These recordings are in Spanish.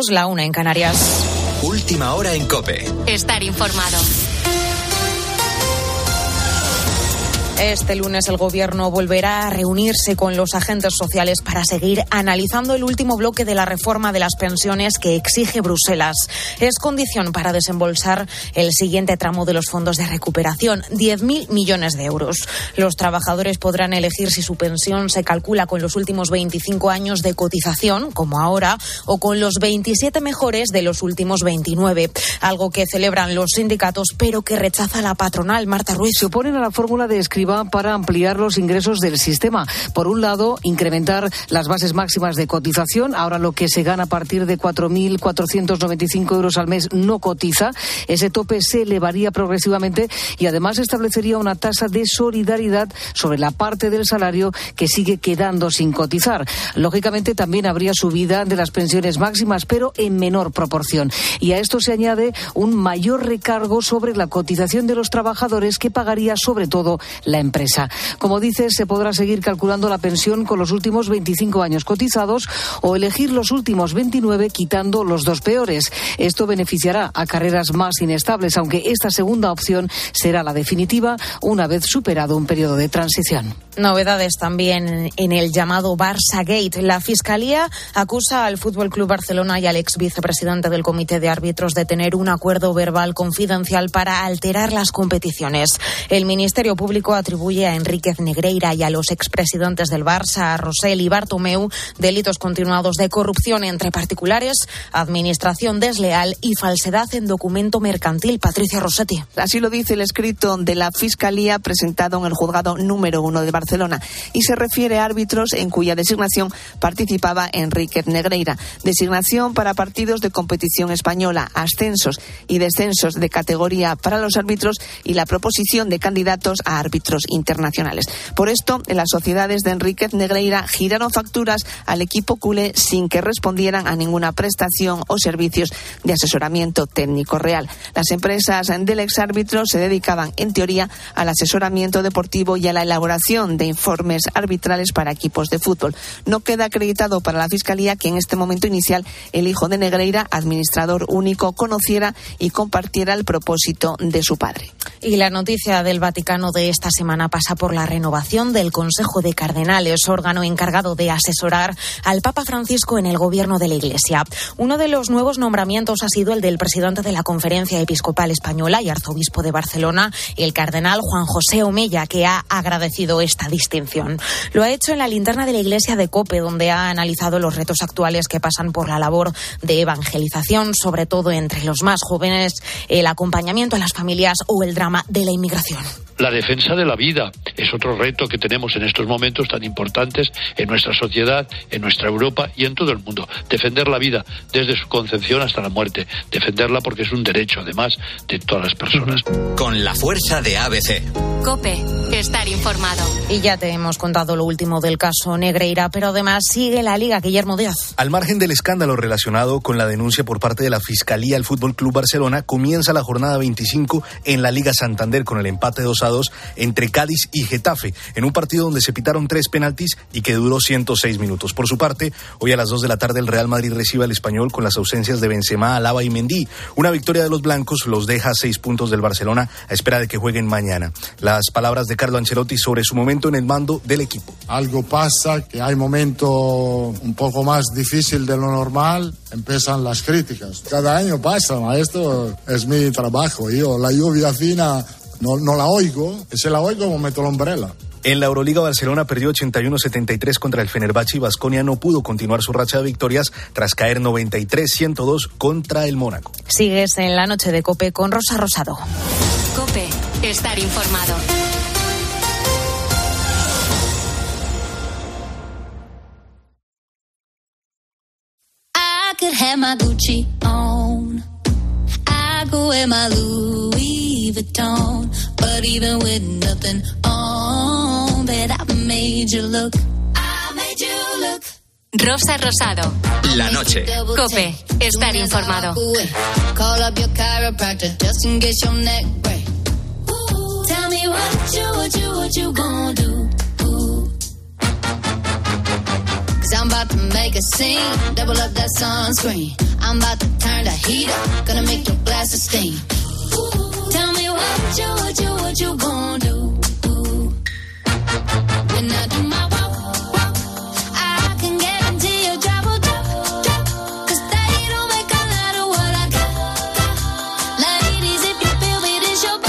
minutos, la 1 en Canarias. Última hora en COPE. Estar informado. Este lunes el Gobierno volverá a reunirse con los agentes sociales para seguir analizando el último bloque de la reforma de las pensiones que exige Bruselas. Es condición para desembolsar el siguiente tramo de los fondos de recuperación, 10.000 millones de euros. Los trabajadores podrán elegir si su pensión se calcula con los últimos 25 años de cotización, como ahora, o con los 27 mejores de los últimos 29. Algo que celebran los sindicatos, pero que rechaza la patronal. Marta Ruiz. Se oponen a la fórmula de Escrivá para ampliar los ingresos del sistema. Por un lado, incrementar las bases máximas de cotización. Ahora lo que se gana a partir de 4.495 euros al mes no cotiza. Ese tope se elevaría progresivamente y además establecería una tasa de solidaridad sobre la parte del salario que sigue quedando sin cotizar. Lógicamente también habría subida de las pensiones máximas, pero en menor proporción. Y a esto se añade un mayor recargo sobre la cotización de los trabajadores que pagaría sobre todo la empresa. Como dices, se podrá seguir calculando la pensión con los últimos 25 años cotizados o elegir los últimos 29 quitando los dos peores. Esto beneficiará a carreras más inestables, aunque esta segunda opción será la definitiva una vez superado un periodo de transición. Novedades también en el llamado Barça Gate. La Fiscalía acusa al Fútbol Club Barcelona y al ex vicepresidente del Comité de Árbitros de tener un acuerdo verbal confidencial para alterar las competiciones. El Ministerio Público atribuye a Enríquez Negreira y a los expresidentes del Barça, Rosell y Bartomeu, delitos continuados de corrupción entre particulares, administración desleal y falsedad en documento mercantil. Patricia Rossetti. Así lo dice el escrito de la Fiscalía presentado en el juzgado número 1 de Barcelona y se refiere a árbitros en cuya designación participaba Enríquez Negreira. Designación para partidos de competición española, ascensos y descensos de categoría para los árbitros y la proposición de candidatos a árbitros internacionales. Por esto, las sociedades de Enríquez Negreira giraron facturas al equipo culé sin que respondieran a ninguna prestación o servicios de asesoramiento técnico real. Las empresas del exárbitro se dedicaban, en teoría, al asesoramiento deportivo y a la elaboración de informes arbitrales para equipos de fútbol. No queda acreditado para la Fiscalía que en este momento inicial el hijo de Negreira, administrador único, conociera y compartiera el propósito de su padre. Y la noticia del Vaticano de esta semana pasa por la renovación del Consejo de Cardenales, órgano encargado de asesorar al Papa Francisco en el gobierno de la Iglesia. Uno de los nuevos nombramientos ha sido el del presidente de la Conferencia Episcopal Española y arzobispo de Barcelona, el cardenal Juan José Omella, que ha agradecido esta distinción. Lo ha hecho en la linterna de la Iglesia de COPE, donde ha analizado los retos actuales que pasan por la labor de evangelización, sobre todo entre los más jóvenes, el acompañamiento a las familias o el drama de la inmigración. La defensa de la vida es otro reto que tenemos en estos momentos tan importantes en nuestra sociedad, en nuestra Europa y en todo el mundo. Defender la vida desde su concepción hasta la muerte. Defenderla porque es un derecho, además, de todas las personas. Con la fuerza de ABC. COPE. Estar informado. Y ya te hemos contado lo último del caso Negreira, pero además sigue la Liga. Guillermo Díaz. Al margen del escándalo relacionado con la denuncia por parte de la Fiscalía al Fútbol Club Barcelona, comienza la jornada 25 en la Liga Santander con el empate 2-2 entre Cádiz y Getafe, en un partido donde se pitaron 3 penaltis y que duró 106 minutos. Por su parte, hoy a las 2 de la tarde el Real Madrid recibe al Español con las ausencias de Benzema, Alaba y Mendy. Una victoria de los blancos los deja a 6 puntos del Barcelona a espera de que jueguen mañana. Las palabras de Carlo Ancelotti sobre su momento en el mando del equipo. Algo pasa, que hay momentos un poco más difícil de lo normal, empiezan las críticas. Cada año pasa, esto es mi trabajo. Yo la lluvia fina no la oigo, y si la oigo meto la umbrella. En la Euroliga, Barcelona perdió 81-73 contra el Fenerbahce y Baskonia no pudo continuar su racha de victorias tras caer 93-102 contra el Mónaco. Sigues en la noche de COPE con Rosa Rosado. COPE. Estar informado. I could have my Gucci on. I go wear my Louis Vuitton. But even with nothing on, that I made you look. I made you look. Rosa Rosado. La noche. COPE. Estar informado. Call up your chiropractor just in case your neck break. Tell me what you gonna do. 'Cause I'm about to make a scene. Double up that sunscreen. I'm about to turn the heat up. Gonna make your glasses steam. Tell me what you gonna do? When I do my walk, I can guarantee your job will drop. 'Cause they don't make a lot of what I got. Ladies, if you feel me, this your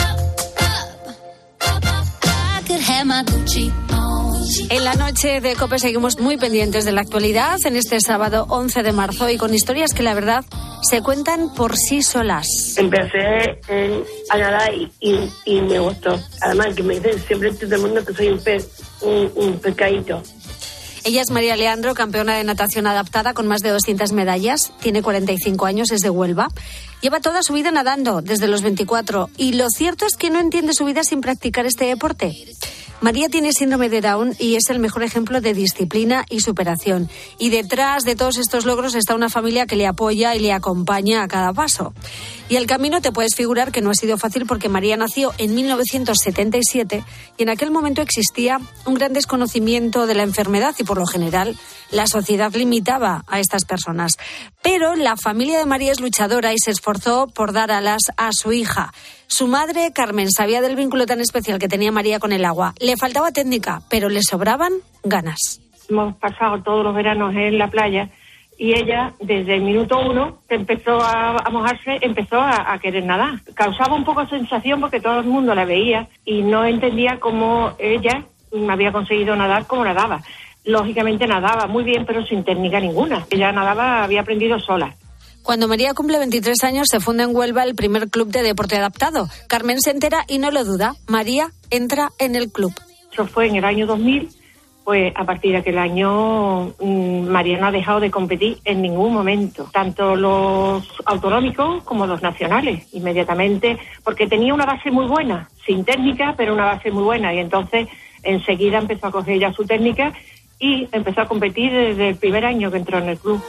pop. I could have my Gucci on. En la noche de COPE seguimos muy pendientes de la actualidad en este sábado 11 de marzo y con historias que la verdad se cuentan por sí solas. Empecé a nadar y me gustó. Además que me dicen siempre todo el mundo que soy un pescadito. Ella es María Leandro, campeona de natación adaptada con más de 200 medallas. Tiene 45 años, es de Huelva. Lleva toda su vida nadando, desde los 24. Y lo cierto es que no entiende su vida sin practicar este deporte. María tiene síndrome de Down y es el mejor ejemplo de disciplina y superación. Y detrás de todos estos logros está una familia que le apoya y le acompaña a cada paso. Y el camino te puedes figurar que no ha sido fácil porque María nació en 1977 y en aquel momento existía un gran desconocimiento de la enfermedad y por lo general la sociedad limitaba a estas personas. Pero la familia de María es luchadora y se esforzó por dar alas a su hija. Su madre, Carmen, sabía del vínculo tan especial que tenía María con el agua. Le faltaba técnica, pero le sobraban ganas. Hemos pasado todos los veranos en la playa y ella, desde el minuto 1, empezó a mojarse, empezó a querer nadar. Causaba un poco de sensación porque todo el mundo la veía y no entendía cómo ella había conseguido nadar como nadaba. Lógicamente nadaba muy bien, pero sin técnica ninguna. Ella nadaba, había aprendido sola. Cuando María cumple 23 años, se funda en Huelva el primer club de deporte adaptado. Carmen se entera y no lo duda. María entra en el club. Eso fue en el año 2000. Pues a partir de aquel año María no ha dejado de competir en ningún momento, tanto los autonómicos como los nacionales, inmediatamente, porque tenía una base muy buena, sin técnica, pero una base muy buena, y entonces enseguida empezó a coger ya su técnica y empezó a competir desde el primer año que entró en el club.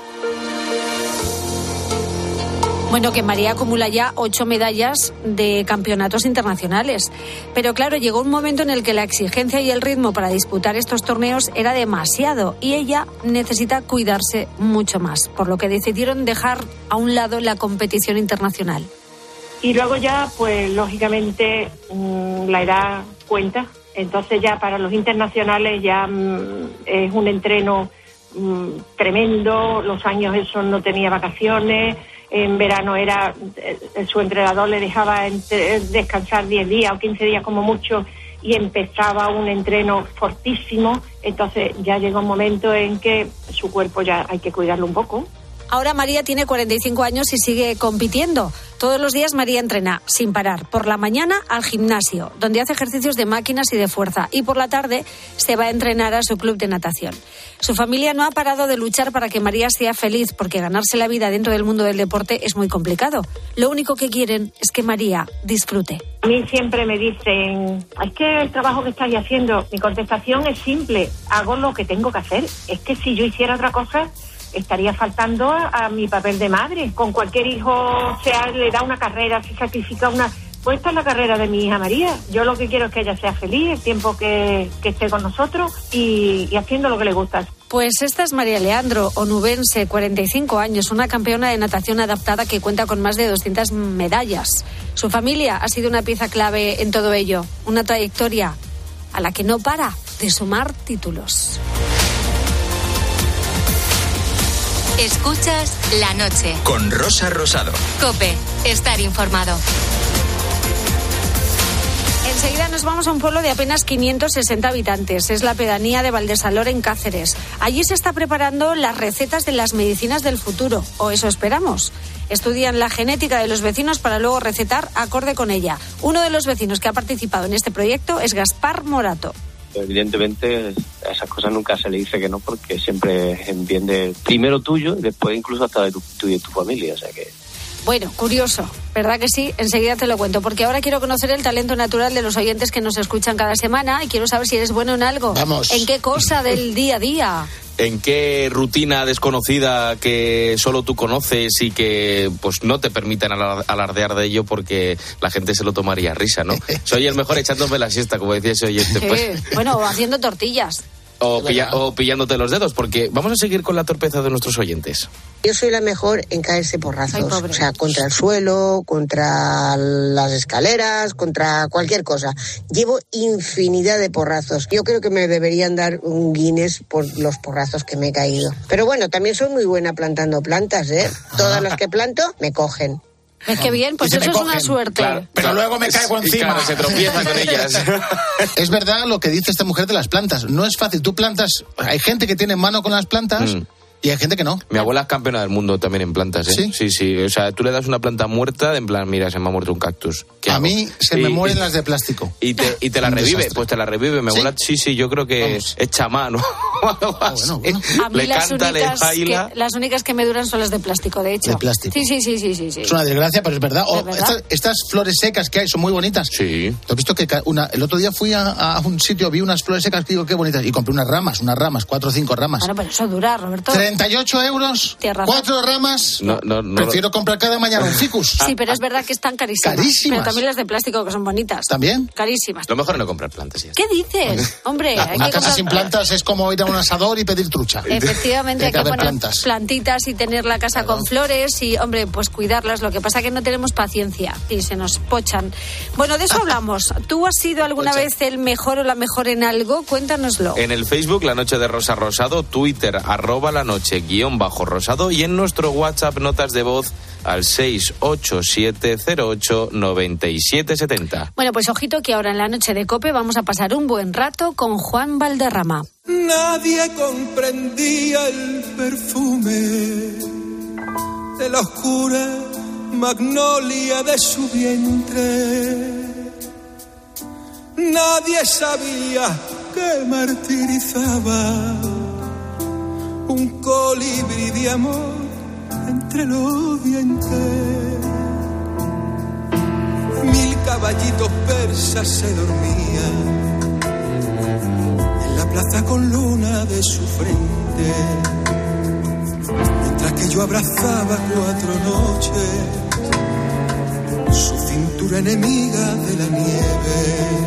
Bueno, que María acumula ya 8 medallas de campeonatos internacionales. Pero claro, llegó un momento en el que la exigencia y el ritmo para disputar estos torneos era demasiado y ella necesita cuidarse mucho más, por lo que decidieron dejar a un lado la competición internacional. Y luego ya, pues lógicamente, la edad cuenta. Entonces ya para los internacionales ya es un entreno tremendo. Los años esos no tenía vacaciones. En verano su entrenador le dejaba descansar 10 días o 15 días como mucho y empezaba un entreno fortísimo. Entonces ya llega un momento en que su cuerpo ya hay que cuidarlo un poco. Ahora María tiene 45 años y sigue compitiendo. Todos los días María entrena, sin parar. Por la mañana al gimnasio, donde hace ejercicios de máquinas y de fuerza. Y por la tarde se va a entrenar a su club de natación. Su familia no ha parado de luchar para que María sea feliz, porque ganarse la vida dentro del mundo del deporte es muy complicado. Lo único que quieren es que María disfrute. A mí siempre me dicen, es que el trabajo que estáis haciendo, mi contestación es simple, hago lo que tengo que hacer. Es que si yo hiciera otra cosa, estaría faltando a mi papel de madre. Con cualquier hijo le da una carrera, se sacrifica una... Pues esta es la carrera de mi hija María. Yo lo que quiero es que ella sea feliz el tiempo que esté con nosotros y haciendo lo que le gusta. Pues esta es María Leandro, onubense, 45 años, una campeona de natación adaptada que cuenta con más de 200 medallas. Su familia ha sido una pieza clave en todo ello, una trayectoria a la que no para de sumar títulos. Escuchas La Noche. Con Rosa Rosado. COPE. Estar informado. Enseguida nos vamos a un pueblo de apenas 560 habitantes. Es la pedanía de Valdesalor, en Cáceres. Allí se está preparando las recetas de las medicinas del futuro, o eso esperamos. Estudian la genética de los vecinos para luego recetar acorde con ella. Uno de los vecinos que ha participado en este proyecto es Gaspar Morato. Evidentemente a esas cosas nunca se le dice que no, porque siempre es en bien de primero tuyo y después incluso hasta de tu y de tu familia, o sea que... Bueno, curioso, ¿verdad que sí? Enseguida te lo cuento, porque ahora quiero conocer el talento natural de los oyentes que nos escuchan cada semana y quiero saber si eres bueno en algo. Vamos. ¿En qué cosa del día a día? ¿En qué rutina desconocida que solo tú conoces y que pues no te permiten alardear de ello porque la gente se lo tomaría a risa, ¿no? Soy el mejor echándome la siesta, como decía ese oyente. Pues. Bueno, o haciendo tortillas. O pillándote los dedos, porque vamos a seguir con la torpeza de nuestros oyentes. Yo soy la mejor en caerse porrazos, o sea, contra el suelo, contra las escaleras, contra cualquier cosa. Llevo infinidad de porrazos. Yo creo que me deberían dar un Guinness por los porrazos que me he caído. Pero bueno, también soy muy buena plantando plantas, ¿eh? Todas las que planto me cogen. Es que bien, pues eso es una suerte. Claro, pero luego me caigo encima. Claro, se tropieza con ellas. Es verdad lo que dice esta mujer de las plantas. No es fácil. Tú plantas... Hay gente que tiene mano con las plantas... Y hay gente que no. Mi abuela es campeona del mundo también en plantas, ¿eh? Sí. O sea, tú le das una planta muerta, en plan, mira, se me ha muerto un cactus. A mí se me mueren las de plástico. Y te la revive, pues te la revive. Mi abuela, sí, yo creo que es chamán o algo así. Bueno. A mí las únicas que me duran son las de plástico, de hecho. De plástico. Sí. Es una desgracia, pero es verdad. Estas flores secas que hay son muy bonitas. Sí. ¿Has visto que el otro día fui a un sitio, vi unas flores secas que digo, qué bonitas, y compré unas ramas, 4 o 5 ramas. Bueno, pero eso dura, Roberto. 38 euros, 4 ramas. No, prefiero comprar cada mañana un ficus. Sí, pero es verdad que están carísimas. Carísimas. Pero también las de plástico, que son bonitas. ¿También? Carísimas. Lo mejor es no comprar plantas. ¿Qué dices? Hombre, una casa sin plantas es como ir a un asador y pedir trucha. Efectivamente, hay que poner plantas. Plantitas y tener la casa con flores y, hombre, pues cuidarlas. Lo que pasa es que no tenemos paciencia y se nos pochan. Bueno, de eso hablamos. ¿Tú has sido alguna vez el mejor o la mejor en algo? Cuéntanoslo. En el Facebook, La Noche de Rosa Rosado, Twitter, @lanoche_rosado, y en nuestro WhatsApp, notas de voz al 687089770. Bueno, pues ojito que ahora en la noche de COPE vamos a pasar un buen rato con Juan Valderrama. Nadie comprendía el perfume de la oscura magnolia de su vientre. Nadie sabía que martirizaba un colibrí de amor entre los dientes. 1000 caballitos persas se dormían en la plaza con luna de su frente, mientras que yo abrazaba 4 noches su cintura enemiga de la nieve.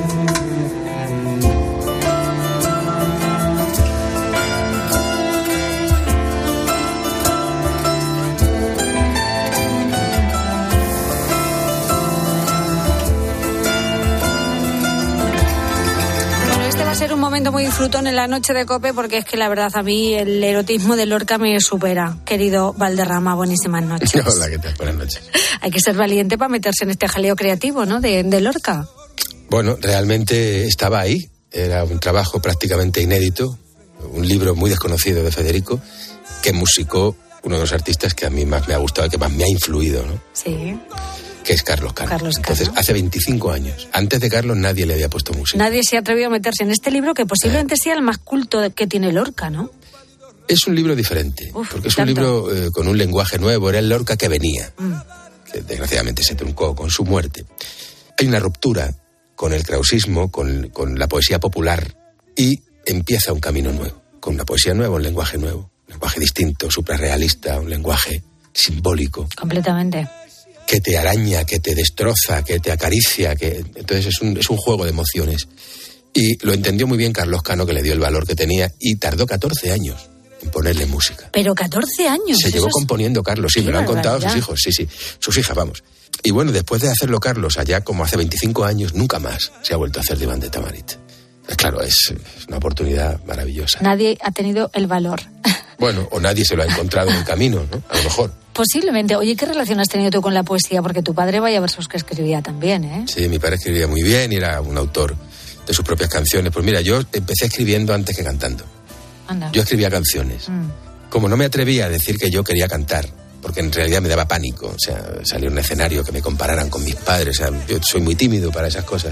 Va a ser un momento muy disfrutón en la noche de COPE, porque es que la verdad a mí el erotismo de Lorca me supera. Querido Valderrama, buenísimas noches. Hola, ¿qué tal? Buenas noches. Hay que ser valiente para meterse en este jaleo creativo, ¿no? De Lorca. Bueno, realmente estaba ahí. Era un trabajo prácticamente inédito, un libro muy desconocido de Federico, que musicó uno de los artistas que a mí más me ha gustado y que más me ha influido, ¿no? Sí. Que es Carlos Cano. Entonces, hace 25 años. Antes de Carlos nadie le había puesto música. Nadie se ha atrevido a meterse en este libro, que posiblemente sea el más culto que tiene Lorca, ¿no? Es un libro diferente, porque es un libro con un lenguaje nuevo. Era el Lorca que venía, que desgraciadamente se truncó con su muerte. Hay una ruptura con el krausismo, con la poesía popular, y empieza un camino nuevo, con una poesía nueva, un lenguaje nuevo, un lenguaje distinto, suprarrealista, un lenguaje simbólico. Completamente. Que te araña, que te destroza, que te acaricia, entonces es un juego de emociones. Y lo entendió muy bien Carlos Cano, que le dio el valor que tenía, y tardó 14 años en ponerle música. Pero 14 años. Se llevó componiendo Carlos, sí, me lo han contado sus hijos, sí, sus hijas, vamos. Y bueno, después de hacerlo Carlos allá como hace 25 años, nunca más se ha vuelto a hacer Diván de Tamarit. Claro, es una oportunidad maravillosa. Nadie ha tenido el valor. Bueno, o nadie se lo ha encontrado en el camino, ¿no? A lo mejor. Posiblemente. Oye, ¿qué relación has tenido tú con la poesía? Porque tu padre, vaya versos que escribía también, ¿eh? Sí, mi padre escribía muy bien y era un autor de sus propias canciones. Pues mira, yo empecé escribiendo antes que cantando. Anda. Yo escribía canciones. Como no me atrevía a decir que yo quería cantar, porque en realidad me daba pánico, o sea, salir a un escenario, que me compararan con mis padres, o sea, yo soy muy tímido para esas cosas.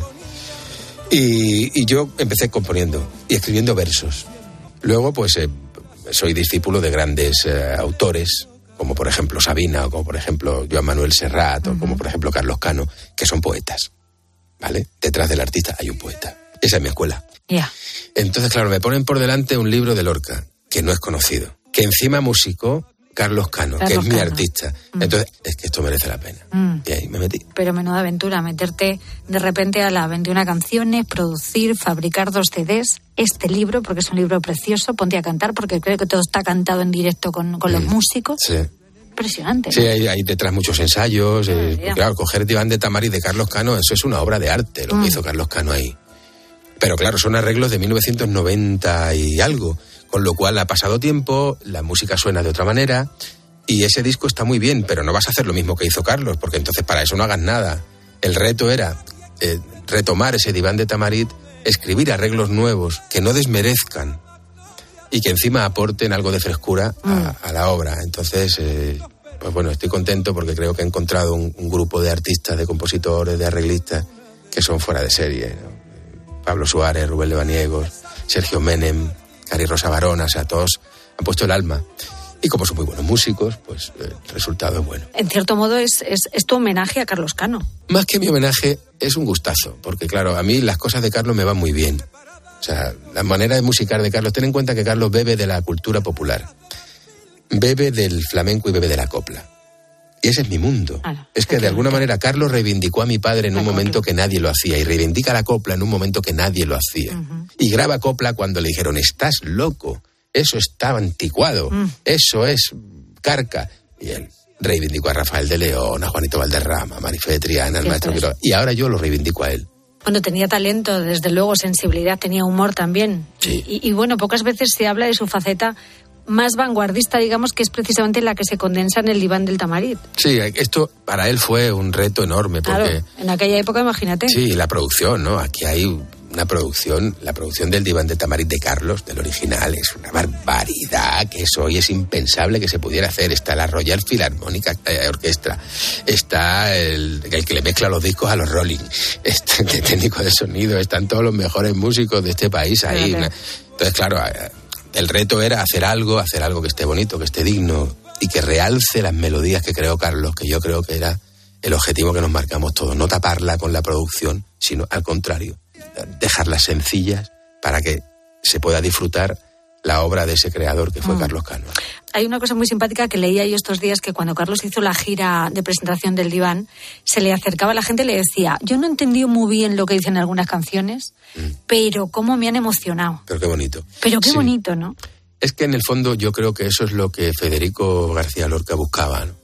Y yo empecé componiendo y escribiendo versos. Luego, pues, soy discípulo de grandes autores, como por ejemplo Sabina, o como por ejemplo Joan Manuel Serrat, o como por ejemplo Carlos Cano, que son poetas, ¿vale? Detrás del artista hay un poeta. Esa es mi escuela. Ya. Entonces, claro, me ponen por delante un libro de Lorca, que no es conocido, que encima musicó Carlos Cano, que es mi artista. Entonces, es que esto merece la pena. Y ahí me metí. Pero menuda aventura, meterte de repente a la 21 canciones, producir, fabricar 2 CDs, este libro, porque es un libro precioso, ponte a cantar, porque creo que todo está cantado en directo con los músicos. Sí. Impresionante. Sí, hay detrás muchos ensayos. Claro, coger Diván de Tamarit de Carlos Cano, eso es una obra de arte, lo que hizo Carlos Cano ahí. Pero claro, son arreglos de 1990 y algo, con lo cual ha pasado tiempo, la música suena de otra manera, y ese disco está muy bien, pero no vas a hacer lo mismo que hizo Carlos, porque entonces para eso no hagas nada. El reto era retomar ese Diván de Tamarit, escribir arreglos nuevos que no desmerezcan y que encima aporten algo de frescura a la obra. Entonces, pues bueno, estoy contento porque creo que he encontrado un grupo de artistas, de compositores, de arreglistas que son fuera de serie, ¿no? Pablo Suárez, Rubén Lebaniegos, Sergio Menem, Cari Rosa Barona, o sea, todos han puesto el alma. Y como son muy buenos músicos, pues el resultado es bueno. En cierto modo es tu homenaje a Carlos Cano. Más que mi homenaje, es un gustazo, porque claro, a mí las cosas de Carlos me van muy bien. O sea, la manera de musicar de Carlos, ten en cuenta que Carlos bebe de la cultura popular, bebe del flamenco y bebe de la copla. Y ese es mi mundo. Es que de alguna manera Carlos reivindicó a mi padre en un momento que nadie lo hacía, y reivindica la copla en un momento que nadie lo hacía. Y graba copla cuando le dijeron, estás loco, eso está anticuado, eso es carca. Y él reivindicó a Rafael de León, a Juanito Valderrama, a Marifé de Triana, al maestro Quiro, y ahora yo lo reivindico a él. Bueno, tenía talento, desde luego, sensibilidad, tenía humor también. Sí. Y bueno, pocas veces se habla de su faceta más vanguardista, digamos, que es precisamente la que se condensa en el Diván del Tamarit. Sí, esto para él fue un reto enorme. Porque, claro, en aquella época, imagínate. Sí, la producción, ¿no? Aquí hay una producción, la producción del Diván de Tamarit de Carlos, del original, es una barbaridad, que eso hoy es impensable que se pudiera hacer. Está la Royal Philharmonic Orchestra, está el que le mezcla los discos a los Rolling, está el técnico de sonido, están todos los mejores músicos de este país ahí. Entonces, claro, el reto era hacer algo que esté bonito, que esté digno y que realce las melodías que creó Carlos, que yo creo que era el objetivo que nos marcamos todos. No taparla con la producción, sino al contrario, dejarlas sencillas para que se pueda disfrutar la obra de ese creador que fue Carlos Cano. Hay una cosa muy simpática que leía yo estos días, que cuando Carlos hizo la gira de presentación del Diván, se le acercaba a la gente y le decía, yo no he entendido muy bien lo que dicen algunas canciones, pero cómo me han emocionado. Pero qué bonito. Pero qué bonito, ¿no? Es que en el fondo yo creo que eso es lo que Federico García Lorca buscaba, ¿no?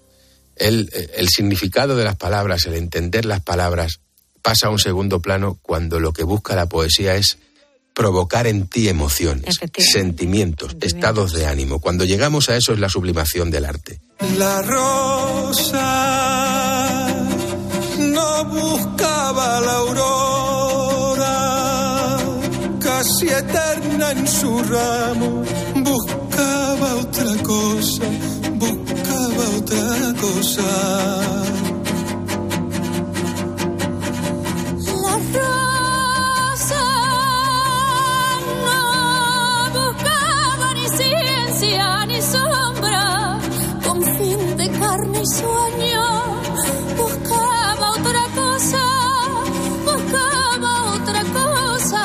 El significado de las palabras, el entender las palabras, pasa a un segundo plano cuando lo que busca la poesía es provocar en ti emociones, sentimientos, estados de ánimo. Cuando llegamos a eso es la sublimación del arte. La rosa no buscaba la aurora, casi eterna en su ramo, buscaba otra cosa, buscaba otra cosa. La rosa no buscaba ni ciencia ni sombra, con fin de carne y sueño, buscaba otra cosa, buscaba otra cosa.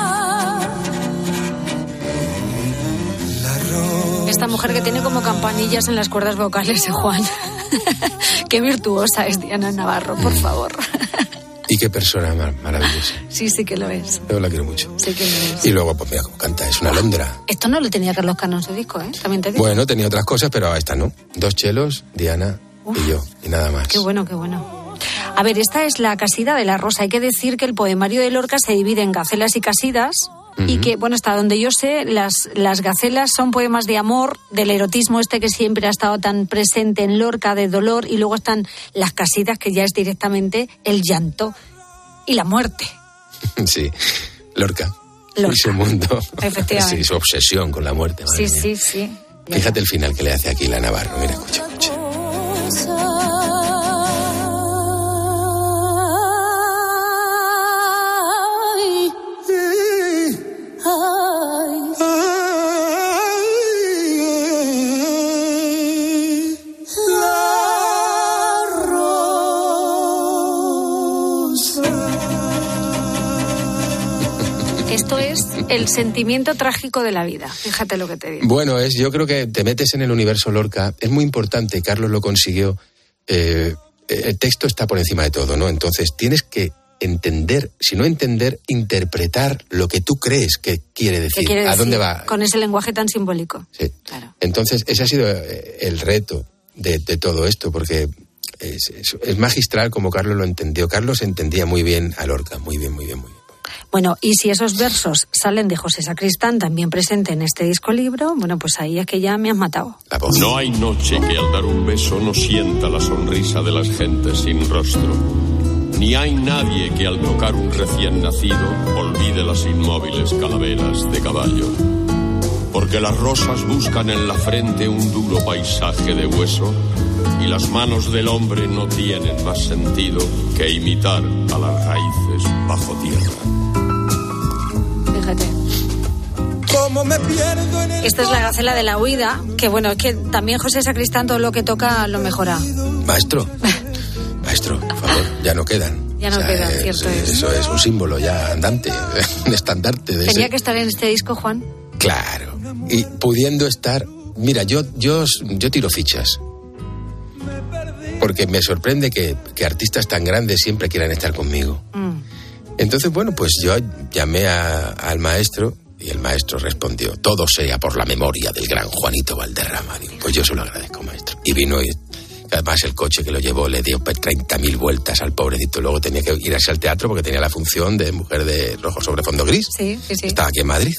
Esta mujer que tiene como campanillas en las cuerdas vocales, Juan. Qué virtuosa es Diana Navarro, por favor. Y qué persona maravillosa. Sí, sí que lo es. Yo la quiero mucho. Sí que lo es. Y luego, pues mira cómo canta, es una alondra. Esto no lo tenía Carlos Cano en su disco, ¿eh? También te digo. Bueno, tenía otras cosas, pero esta no. 2 chelos, Diana y yo, y nada más. Qué bueno, qué bueno. A ver, esta es la Casida de la Rosa. Hay que decir que el poemario de Lorca se divide en gacelas y casidas. Y que, bueno, hasta donde yo sé, las gacelas son poemas de amor, del erotismo que siempre ha estado tan presente en Lorca, de dolor, y luego están las casidas, que ya es directamente el llanto y la muerte. Sí, Lorca. Ese mundo. Efectivamente. Sí, su obsesión con la muerte. Sí, sí, sí. Fíjate el final que le hace aquí la Navarro. Mira, escucha, escucha. el sentimiento trágico de la vida. Fíjate lo que te digo. Bueno, yo creo que te metes en el universo Lorca. Es muy importante, Carlos lo consiguió. El texto está por encima de todo, ¿no? Entonces tienes que entender, si no entender, interpretar lo que tú crees que quiere decir. ¿A dónde va? Con ese lenguaje tan simbólico. Sí. Claro. Entonces, ese ha sido el reto de todo esto, porque es magistral como Carlos lo entendió. Carlos entendía muy bien a Lorca, muy bien. Bueno, y si esos versos salen de José Sacristán, también presente en este disco libro, bueno, pues ahí es que ya me has matado. No hay noche que al dar un beso no sienta la sonrisa de las gentes sin rostro. Ni hay nadie que al tocar un recién nacido olvide las inmóviles calaveras de caballo. Porque las rosas buscan en la frente un duro paisaje de hueso y las manos del hombre no tienen más sentido que imitar a las raíces bajo tierra. Fíjate. Esta es la Gacela de la Huida, que bueno, es que también José Sacristán todo lo que toca lo mejora. Maestro, por favor, ya no quedan. Ya no quedan, cierto es. Eso es un símbolo ya andante, un estandarte de ¿Tenía que estar en este disco, Juan? Claro, y pudiendo estar... Mira, yo tiro fichas. Porque me sorprende que artistas tan grandes siempre quieran estar conmigo. Entonces, bueno, pues yo llamé al maestro y el maestro respondió: todo sea por la memoria del gran Juanito Valderrama. Digo, pues yo se lo agradezco, maestro. Y vino y además el coche que lo llevó le dio 30.000 vueltas al pobrecito. Luego tenía que irse al teatro porque tenía la función de Mujer de Rojo sobre fondo gris. Sí. Estaba aquí en Madrid.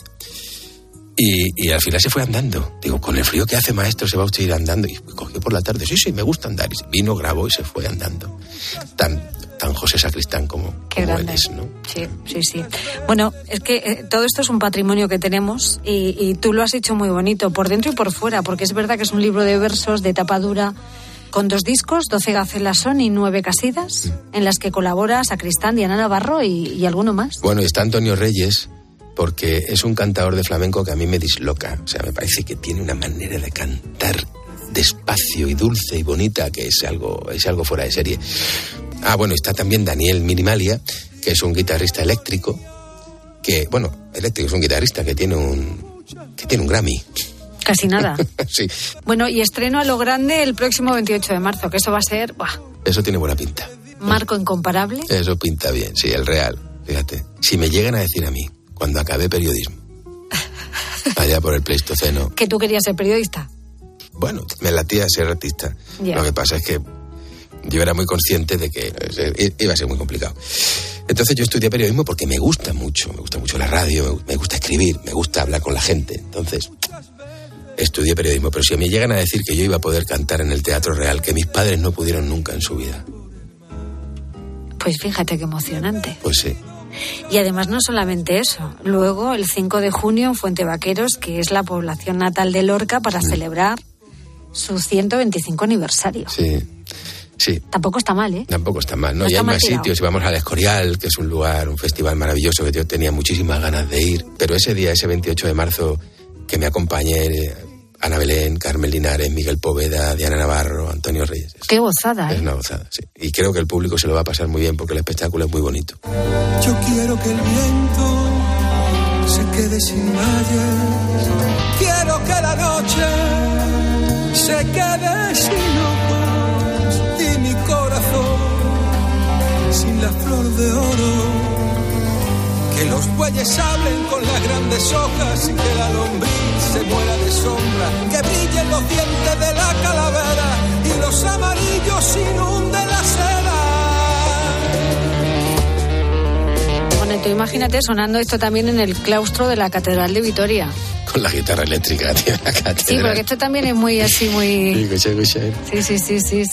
Y al final se fue andando. Digo, con el frío que hace, maestro, se va usted a ir andando. Y cogió por la tarde, sí, me gusta andar. Y vino, grabó y se fue andando. Tan José Sacristán como él es, ¿no? Sí. Bueno, es que todo esto es un patrimonio que tenemos y tú lo has hecho muy bonito, por dentro y por fuera, porque es verdad que es un libro de versos de tapa dura, con 2 discos, 12 gacelas son y 9 casidas, en las que colabora Sacristán, Diana Navarro y alguno más. Bueno, y está Antonio Reyes, porque es un cantador de flamenco que a mí me disloca. O sea, me parece que tiene una manera de cantar despacio y dulce y bonita que es algo fuera de serie. Bueno, está también Daniel Minimalia, que es un guitarrista eléctrico, es un guitarrista que tiene un Grammy. Casi nada. Sí. Bueno, y estreno a lo grande el próximo 28 de marzo, que eso va a ser... ¡buah! Eso tiene buena pinta. Marco incomparable. Eso pinta bien, sí, el real. Fíjate, si me llegan a decir a mí, cuando acabé periodismo, allá por el Pleistoceno... ¿Que tú querías ser periodista? Bueno, me latía ser artista. Yeah. Lo que pasa es que yo era muy consciente de que iba a ser muy complicado. Entonces yo estudié periodismo porque me gusta mucho la radio, me gusta escribir, me gusta hablar con la gente. Entonces estudié periodismo, pero si me llegan a decir que yo iba a poder cantar en el Teatro Real, que mis padres no pudieron nunca en su vida. Pues fíjate qué emocionante. Pues sí. Y además no solamente eso, luego el 5 de junio en Fuente Vaqueros, que es la población natal de Lorca, para celebrar su 125 aniversario. Sí. Tampoco está mal, ¿eh? Tampoco está mal, ¿no? Y hay más sitios. Y vamos al Escorial, que es un lugar, un festival maravilloso que yo tenía muchísimas ganas de ir. Pero ese día, ese 28 de marzo, que me acompañé Ana Belén, Carmen Linares, Miguel Poveda, Diana Navarro, Antonio Reyes. Qué gozada, ¿eh? Es una gozada, sí. Y creo que el público se lo va a pasar muy bien porque el espectáculo es muy bonito. Yo quiero que el viento se quede sin valles. Quiero que la noche se quede sin ojos y mi corazón sin la flor de oro. Que los bueyes hablen con las grandes hojas y que la lombriz se muera de sombra. Que brillen los dientes de la calavera y los amarillos inunden la seda. Bueno, tú imagínate sonando esto también en el claustro de la Catedral de Vitoria. Con la guitarra eléctrica, tío, la catedral. Sí, porque esto también es muy así, muy... Sí.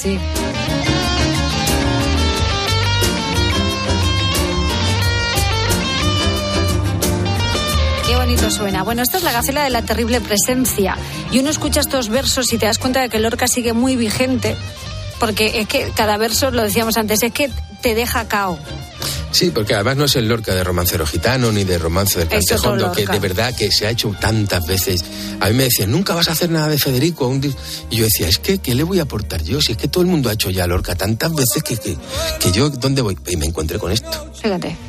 Qué bonito suena. Bueno, esta es la Gacela de la terrible presencia. Y uno escucha estos versos y te das cuenta de que Lorca sigue muy vigente, porque es que cada verso, lo decíamos antes, es que te deja cao. Sí, porque además no es el Lorca de Romancero Gitano ni de Romance del Cantejondo, que de verdad que se ha hecho tantas veces. A mí me decían, nunca vas a hacer nada de Federico. Y yo decía, es que, ¿qué le voy a aportar yo? Si es que todo el mundo ha hecho ya Lorca tantas veces que yo, ¿dónde voy? Y me encontré con esto. Fíjate,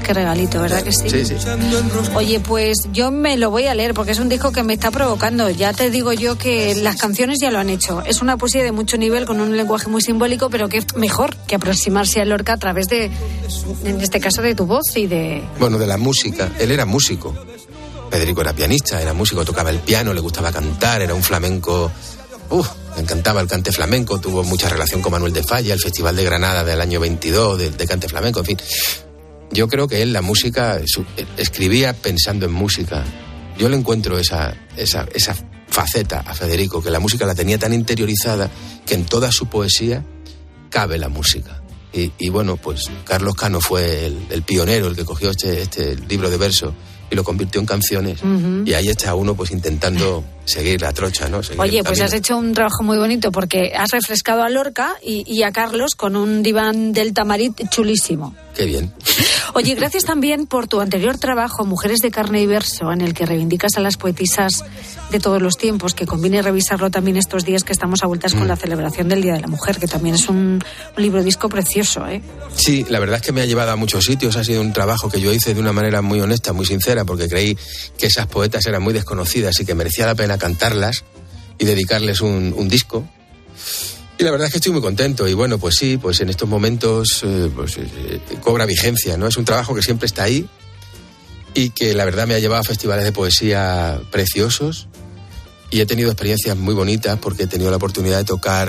qué regalito, ¿verdad que sí? Sí. Oye, pues yo me lo voy a leer porque es un disco que me está provocando. Ya te digo yo que las canciones ya lo han hecho. Es una poesía de mucho nivel con un lenguaje muy simbólico, pero que es mejor que aproximarse a Lorca a través de, en este caso, de tu voz y de... Bueno, de la música. Él era músico. Federico era pianista, era músico, tocaba el piano, le gustaba cantar, era un flamenco... le encantaba el cante flamenco, tuvo mucha relación con Manuel de Falla, el Festival de Granada del año 22 de cante flamenco, en fin. Yo creo que él la música, escribía pensando en música. Yo le encuentro esa faceta a Federico, que la música la tenía tan interiorizada que en toda su poesía cabe la música. Y bueno, pues Carlos Cano fue el pionero, el que cogió este libro de versos y lo convirtió en canciones. Uh-huh. Y ahí está uno pues intentando seguir la trocha, ¿no? Oye, pues has hecho un trabajo muy bonito porque has refrescado a Lorca y a Carlos con un diván del Tamarit chulísimo. Qué bien. Oye, gracias también por tu anterior trabajo, Mujeres de carne y verso, en el que reivindicas a las poetisas de todos los tiempos, que conviene revisarlo también estos días que estamos a vueltas con la celebración del Día de la Mujer, que también es un libro disco precioso, ¿eh? Sí, la verdad es que me ha llevado a muchos sitios, ha sido un trabajo que yo hice de una manera muy honesta, muy sincera, porque creí que esas poetas eran muy desconocidas y que merecía la pena cantarlas y dedicarles un disco. Y la verdad es que estoy muy contento y bueno, pues sí, pues en estos momentos cobra vigencia, ¿no? Es un trabajo que siempre está ahí y que la verdad me ha llevado a festivales de poesía preciosos y he tenido experiencias muy bonitas porque he tenido la oportunidad de tocar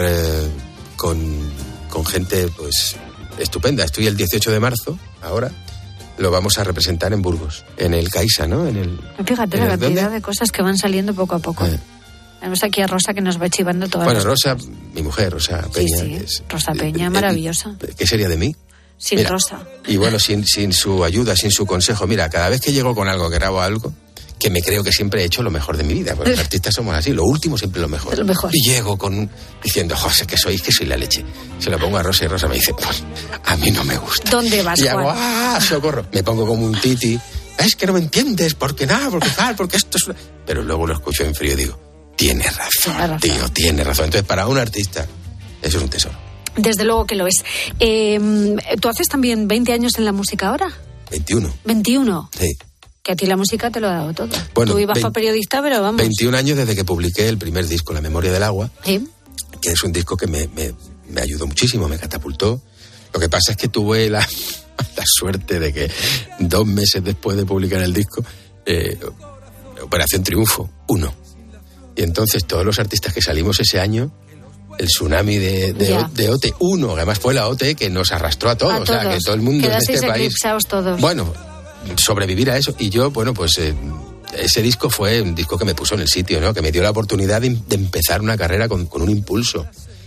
con gente pues estupenda. Estoy el 18 de marzo, ahora, lo vamos a representar en Burgos, en el Caixa, ¿no? Fíjate la cantidad de cosas que van saliendo poco a poco. Tenemos aquí a Rosa que nos va chivando todas las Rosa, cosas. Mi mujer, Rosa Peña. Sí. Rosa Peña, maravillosa. ¿Qué sería de mí? Sin Rosa. Y bueno, sin su ayuda, sin su consejo. Mira, cada vez que llego con algo, que grabo algo, que me creo que siempre he hecho lo mejor de mi vida. Porque los artistas somos así, lo último siempre lo mejor. Lo mejor. Y llego diciendo, José, que soy la leche. Se lo pongo a Rosa y Rosa me dice, pues, a mí no me gusta. ¿Dónde vas, y hago, Juan? Socorro. Me pongo como un titi. Es que no me entiendes, porque nada, porque tal, porque esto es... Pero luego lo escucho en frío y digo, Tienes razón, tío, tienes razón. Entonces, para un artista, eso es un tesoro. Desde luego que lo es. ¿Tú haces también 20 años en la música ahora? 21. ¿21? Sí. Que a ti la música te lo ha dado todo. Bueno, tú ibas para periodista, pero vamos. 21 años desde que publiqué el primer disco, La Memoria del Agua, ¿sí? Que es un disco que me ayudó muchísimo, me catapultó. Lo que pasa es que tuve la suerte de que 2 meses después de publicar el disco, Operación Triunfo 1. Y entonces todos los artistas que salimos ese año, el tsunami de OT 1, además fue la OT que nos arrastró a todos. O sea, que todo el mundo en este país... todos. Bueno, sobrevivir a eso. Y yo, bueno, pues ese disco fue un disco que me puso en el sitio, ¿no? Que me dio la oportunidad de empezar una carrera con un impulso.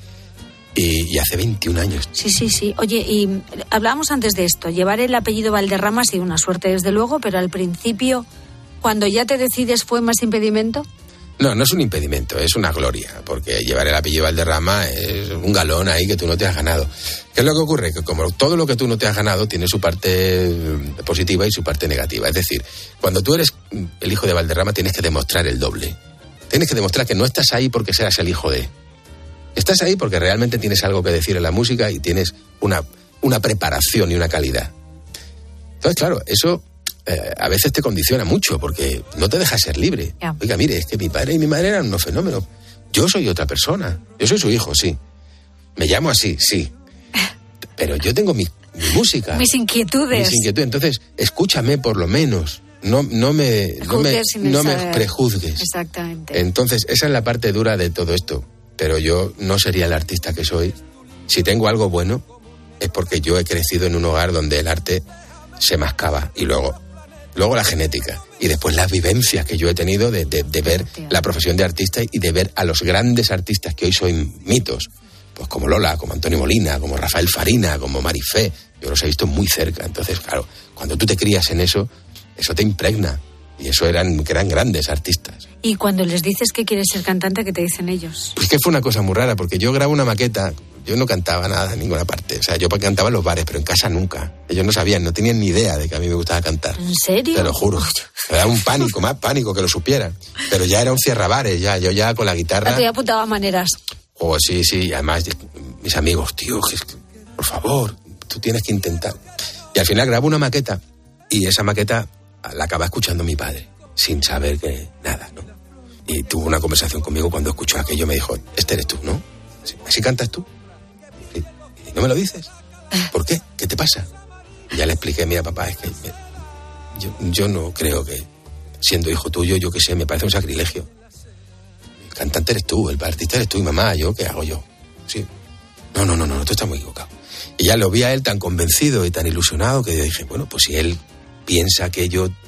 Y hace 21 años. Sí. Oye, y hablábamos antes de esto. Llevar el apellido Valderrama ha sido una suerte, desde luego, pero al principio, cuando ya te decides, ¿fue más impedimento? No es un impedimento, es una gloria, porque llevar el apellido Valderrama es un galón ahí que tú no te has ganado. ¿Qué es lo que ocurre? Que como todo lo que tú no te has ganado tiene su parte positiva y su parte negativa. Es decir, cuando tú eres el hijo de Valderrama tienes que demostrar el doble. Tienes que demostrar que no estás ahí porque seas el hijo de... Estás ahí porque realmente tienes algo que decir en la música y tienes una preparación y una calidad. Entonces, claro, eso... a veces te condiciona mucho porque no te deja ser libre. Yeah. Oiga, mire, es que mi padre y mi madre eran unos fenómenos. Yo soy otra persona. Yo soy su hijo, sí. Me llamo así, sí. Pero yo tengo mi música. Mis inquietudes. Entonces, escúchame por lo menos. No me prejuzgues. Exactamente. Entonces, esa es la parte dura de todo esto. Pero yo no sería el artista que soy. Si tengo algo bueno, es porque yo he crecido en un hogar donde el arte se mascaba. Y luego la genética y después las vivencias que yo he tenido de ver la profesión de artista y de ver a los grandes artistas que hoy son mitos, pues como Lola, como Antonio Molina, como Rafael Farina, como Marifé. Yo los he visto muy cerca. Entonces, claro, cuando tú te crías en eso te impregna. Y eso eran grandes artistas. Y cuando les dices que quieres ser cantante, ¿qué te dicen ellos? Pues que fue una cosa muy rara, porque yo grabo una maqueta, yo no cantaba nada en ninguna parte. O sea, yo cantaba en los bares, pero en casa nunca. Ellos no sabían, no tenían ni idea de que a mí me gustaba cantar. ¿En serio? Te lo juro. Me daba un pánico, más pánico que lo supieran. Pero ya era un cierrabares, yo ya con la guitarra... Tú ya apuntabas maneras. Oh, sí, además mis amigos, tío, por favor, tú tienes que intentar. Y al final grabo una maqueta Y esa maqueta la acaba escuchando mi padre, sin saber que nada, ¿no? Y tuvo una conversación conmigo cuando escuchó aquello, me dijo, este eres tú, ¿no? ¿Así cantas tú? Sí. ¿Y no me lo dices? ¿Por qué? ¿Qué te pasa? Y ya le expliqué, mira, papá, es que yo no creo que, siendo hijo tuyo, yo qué sé, me parece un sacrilegio. El cantante eres tú, el artista eres tú, y mamá, ¿yo qué hago yo? Sí. No, tú estás muy equivocado. Y ya lo vi a él tan convencido y tan ilusionado que yo dije, bueno, pues si él piensa que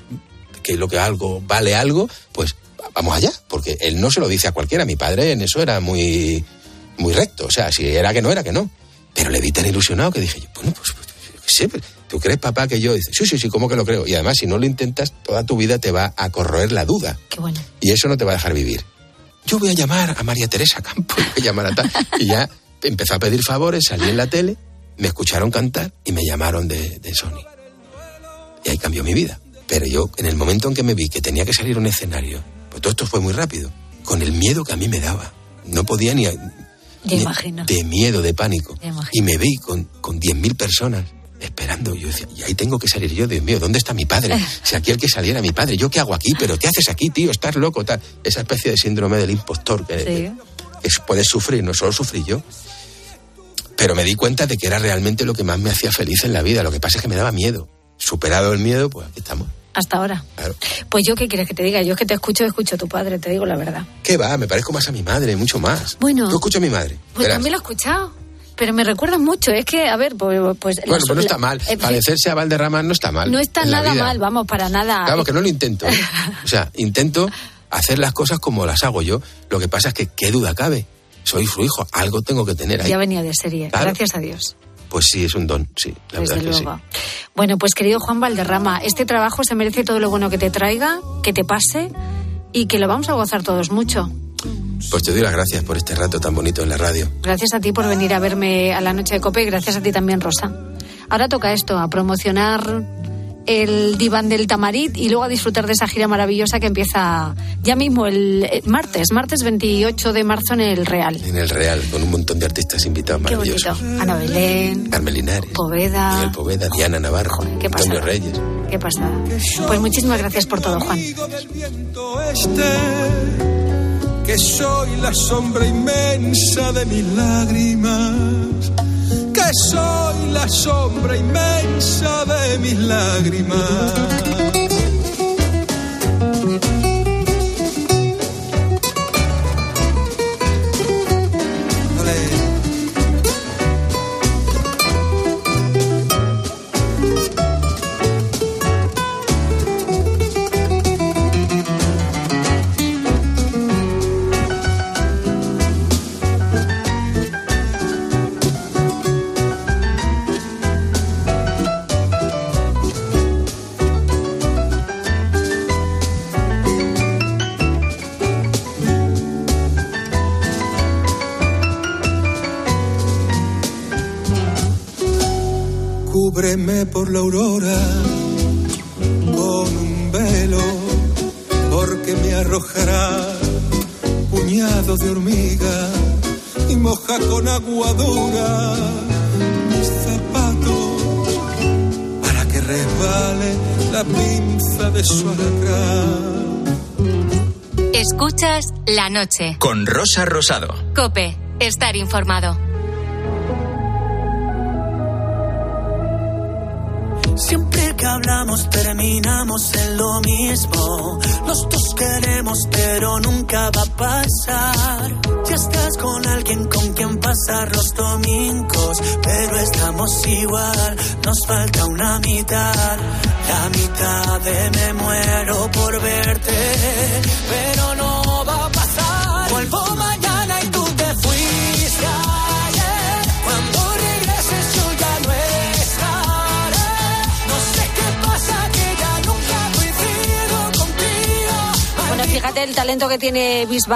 lo que algo vale algo, pues vamos allá, porque él no se lo dice a cualquiera. Mi padre en eso era muy, muy recto, o sea, si era que no, era que no. Pero le vi tan ilusionado que dije, bueno, pues yo qué sé, ¿tú crees, papá, que yo? Dice, sí, ¿cómo que lo creo? Y además, si no lo intentas, toda tu vida te va a corroer la duda. Qué bueno. Y eso no te va a dejar vivir. Yo voy a llamar a María Teresa Campos, voy a llamar a tal. Y ya empezó a pedir favores, salí en la tele, me escucharon cantar y me llamaron de Sony. Y ahí cambió mi vida. Pero yo, en el momento en que me vi que tenía que salir a un escenario, pues todo esto fue muy rápido, con el miedo que a mí me daba. No podía ni imagino. De miedo, de pánico. Y me vi con 10.000 personas esperando. Yo decía, y ahí tengo que salir yo, Dios mío, ¿dónde está mi padre? Si aquí el que saliera mi padre, ¿yo qué hago aquí? ¿Pero qué haces aquí, tío? ¿Estás loco? Tal. Esa especie de síndrome del impostor que puedes sufrir, no solo sufrí yo. Pero me di cuenta de que era realmente lo que más me hacía feliz en la vida. Lo que pasa es que me daba miedo. Superado el miedo, pues aquí estamos. Hasta ahora. Claro. Pues yo, ¿qué quieres que te diga? Yo es que te escucho a tu padre, te digo la verdad. ¿Qué va? Me parezco más a mi madre, mucho más. Bueno. Tú escuchas a mi madre. Pues verás. También lo he escuchado. Pero me recuerdas mucho, es que, a ver, pues... Bueno, pues no está mal. Parecerse a Valderrama no está mal. No está nada mal, vamos, para nada. Claro, que no lo intento. O sea, intento hacer las cosas como las hago yo. Lo que pasa es que, ¿qué duda cabe? Soy su hijo, algo tengo que tener ahí. Ya venía de serie, claro. Gracias a Dios. Pues sí, es un don, sí, la Desde verdad luego. que sí. Bueno, pues querido Juan Valderrama, este trabajo se merece todo lo bueno que te traiga, que te pase y que lo vamos a gozar todos mucho. Pues te doy las gracias por este rato tan bonito en la radio. Gracias a ti por venir a verme a la noche de COPE y gracias a ti también, Rosa. Ahora toca esto, a promocionar el Diván del Tamarit y luego a disfrutar de esa gira maravillosa que empieza ya mismo el martes 28 de marzo en el Real. En el Real, con un montón de artistas invitados maravillosos. Qué bonito. Ana Belén, Carmen Linares, Poveda, Miguel Poveda, Diana Navarro, qué Antonio Reyes. Qué pasada. Pues muchísimas gracias por todo, Juan. Que soy la sombra inmensa de mis lágrimas, que soy la sombra inmensa de mis lágrimas. Cúbreme por la aurora con un velo, porque me arrojará puñado de hormiga y moja con agua dura mis zapatos para que resbale la pinza de su alacrán. Escuchas La Noche con Rosa Rosado. COPE, estar informado. Siempre que hablamos terminamos en lo mismo. Los dos queremos pero nunca va a pasar. Ya estás con alguien con quien pasar los domingos, pero estamos igual, nos falta una mitad. La mitad de me muero por verte, pero no va a pasar. Vuelvo mañana y tú te fuiste ayer. Cuando regreses yo ya no estaré. No sé qué pasa, que ya nunca coincido contigo. Bueno, fíjate el talento que tiene Bisbal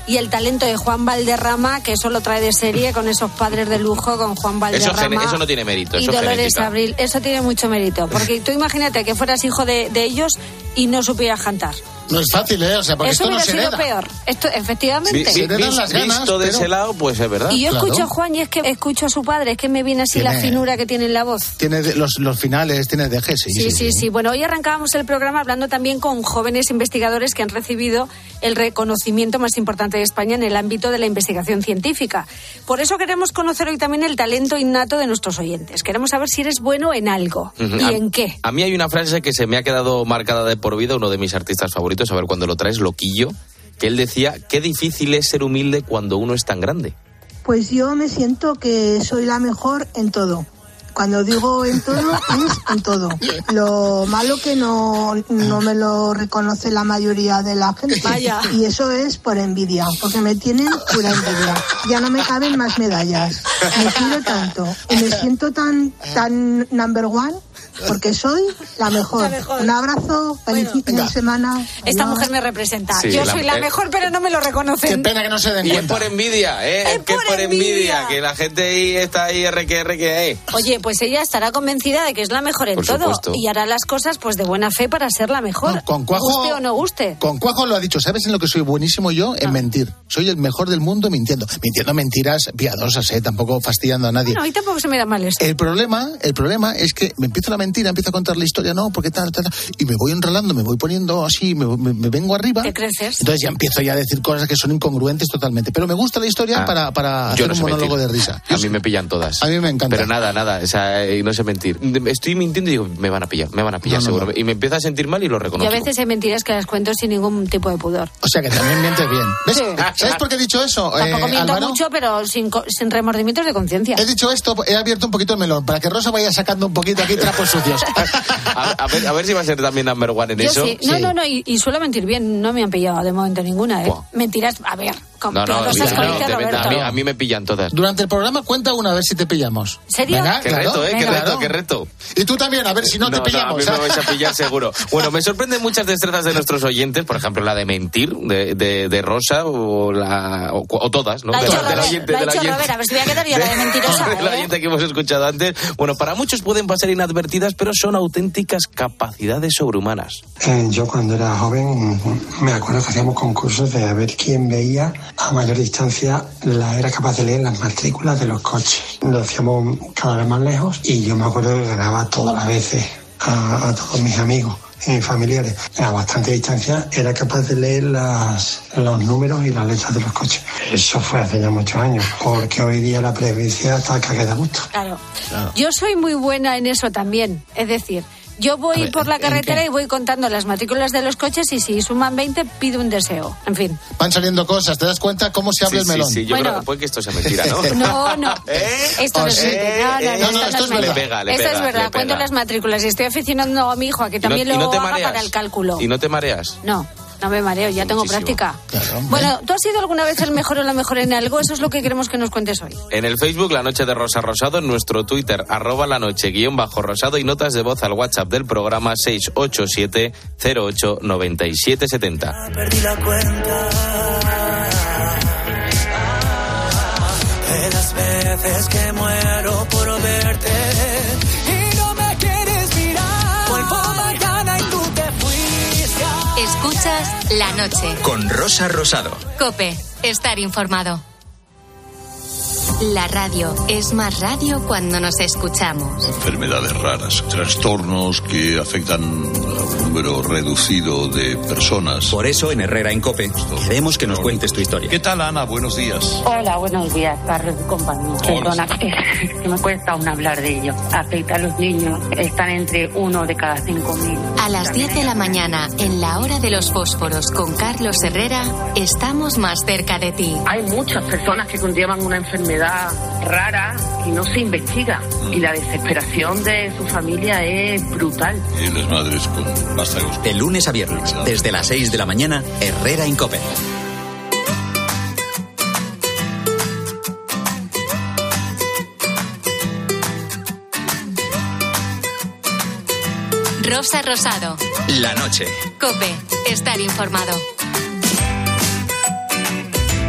y el talento de Juan Valderrama, que eso lo trae de serie con esos padres de lujo, con Juan Valderrama. Eso no tiene mérito. Y eso Dolores genética. Abril, eso tiene mucho mérito, porque tú imagínate que fueras hijo de ellos y no supieras cantar. No es fácil, ¿eh? O sea, porque eso esto no se hubiera sido hereda. peor. Esto, efectivamente. Se heredan las ganas, visto de pero- ese lado, pues es verdad. Y yo Claro. escucho a Juan y es que escucho a su padre, es que me viene así la Tiene- finura que tiene en la voz. Tiene los finales, tiene deje, Sí. Bueno, hoy arrancábamos el programa hablando también con jóvenes investigadores que han recibido el reconocimiento más importante de España en el ámbito de la investigación científica. Por eso queremos conocer hoy también el talento innato de nuestros oyentes. Queremos saber si eres bueno en algo y en qué. A mí hay una frase que se me ha quedado marcada de por vida, uno de mis artistas favoritos, a ver cuando lo traes, Loquillo, que él decía, qué difícil es ser humilde cuando uno es tan grande. Pues yo me siento que soy la mejor en todo. Cuando digo en todo, es en todo. Lo malo que no me lo reconoce la mayoría de la gente. Vaya. Y eso es por envidia, porque me tienen pura envidia. Ya no me caben más medallas. Me quiero tanto y me siento tan number one porque soy la mejor. La mejor. Un abrazo, feliz fin de semana. Esta Adiós. mujer me representa. Sí, Yo la- soy la mejor, pero no me lo reconocen. Qué pena que no se den Y es cuenta. por envidia, ¿eh? Es por envidia. que la gente ahí está ahí, RQ. Oye, pues ella estará convencida de que es la mejor en Por todo supuesto. y hará las cosas pues de buena fe para ser la mejor. No, con Cuajo- guste o no guste. Con Cuajo lo ha dicho, ¿sabes en lo que soy buenísimo yo? En mentir. Soy el mejor del mundo mintiendo. Mintiendo mentiras piadosas, tampoco fastidiando a nadie. Bueno, hoy tampoco se me da mal eso. El problema es que me empiezo la mentira, empiezo a contar la historia, no, porque tal, y me voy enrolando, me voy poniendo así, me vengo arriba. Te creces. Entonces ya empiezo ya a decir cosas que son incongruentes totalmente. Pero me gusta la historia para Yo hacer no un sé monólogo mentir. de risa. A mí me pillan todas. A mí me encanta. Pero nada, o sea, no sé mentir. Estoy mintiendo y digo, me van a pillar No, seguro. no. Y me empiezo a sentir mal y lo Yo reconozco. a veces hay mentiras que las cuento sin ningún tipo de pudor. O sea que también mientes bien. ¿Ves? Sí. ¿Sabes por qué he dicho eso, Tampoco miento Álvaro? mucho, pero sin remordimientos de conciencia. He dicho esto, he abierto un poquito el melón, para que Rosa vaya sacando un poquito aquí trapos sucios. a ver si va a ser también number one en Yo eso. sí. No, y suelo mentir bien. No me han pillado de momento ninguna, ¿eh? Buah. Mentiras, a ver, con No, piadosas como dice de verdad, Roberto. a mí me pillan todas. Durante el programa cuenta una, a ver si te pillamos. ¿Serio? Venga, Qué claro, reto, claro. qué reto. Y tú también, a ver si no te pillamos. a mí me vais a pillar seguro. Bueno, me sorprenden muchas destrezas de nuestros oyentes, por ejemplo, la de mentir, de Rosa, o todas, ¿no? La ha De hecho la Robert, oyente- la ha de la hecho oyente- Robert, a ver si voy a quedar yo la de mentirosa, de la ¿eh? oyente que hemos escuchado antes. Bueno, para muchos pueden pasar inadvertidas, pero son auténticas capacidades sobrehumanas. Yo cuando era joven me acuerdo que hacíamos concursos de a ver quién veía a mayor distancia, era capaz de leer las matrículas de los coches. Lo hacíamos cada vez más lejos y yo me acuerdo que ganaba todas las veces a todos mis amigos y mis familiares. A bastante distancia era capaz de leer los números y las letras de los coches. Eso fue hace ya muchos años, porque hoy día la presbicia está que da gusto. Claro. Yo soy muy buena en eso también. Es decir, yo voy por la carretera y voy contando las matrículas de los coches y si suman 20 pido un deseo. En fin. Van saliendo cosas, ¿te das cuenta cómo se abre el melón? Sí, yo Bueno. creo puede que esto sea mentira, ¿no? No. Esto no es mentira. No, esto es mentira. verdad. Le pega, Esto es le verdad. pega. Cuento las matrículas y estoy aficionando a mi hijo a que también y no lo te haga mareas. para el cálculo. ¿Y no te mareas? No me mareo, ya tengo Muchísimo. práctica. Claro, Bueno, ¿tú has sido alguna vez el mejor o la mejor en algo? Eso es lo que queremos que nos cuentes hoy. En el Facebook, La Noche de Rosa Rosado, en nuestro Twitter, @lanoche_rosado y notas de voz al WhatsApp del programa 687-08-9770. Perdí la cuenta de las veces que muero por verte y no me quieres mirar. Vuelvo mañana y tú te fuiste. Escuchas La Noche. Con Rosa Rosado. COPE. Estar informado. La radio es más radio cuando nos escuchamos. Enfermedades raras, trastornos que afectan a un número reducido de personas. Por eso en Herrera en COPE queremos que nos cuentes tu historia. ¿Qué tal, Ana? Buenos días. Hola, buenos días, Carlos y compañía. Perdona, que me cuesta aún hablar de ello. Afecta a los niños, están entre 1 de cada 5.000. A las 10 de la mañana, en la hora de los fósforos con Carlos Herrera, estamos más cerca de ti. Hay muchas personas que conllevan una enfermedad rara y no se investiga. Y la desesperación de su familia es brutal. Y las madres con vástagos. De lunes a viernes, desde las 6 de la mañana, Herrera en COPE. Rosa Rosado. La noche. COPE. Estar informado.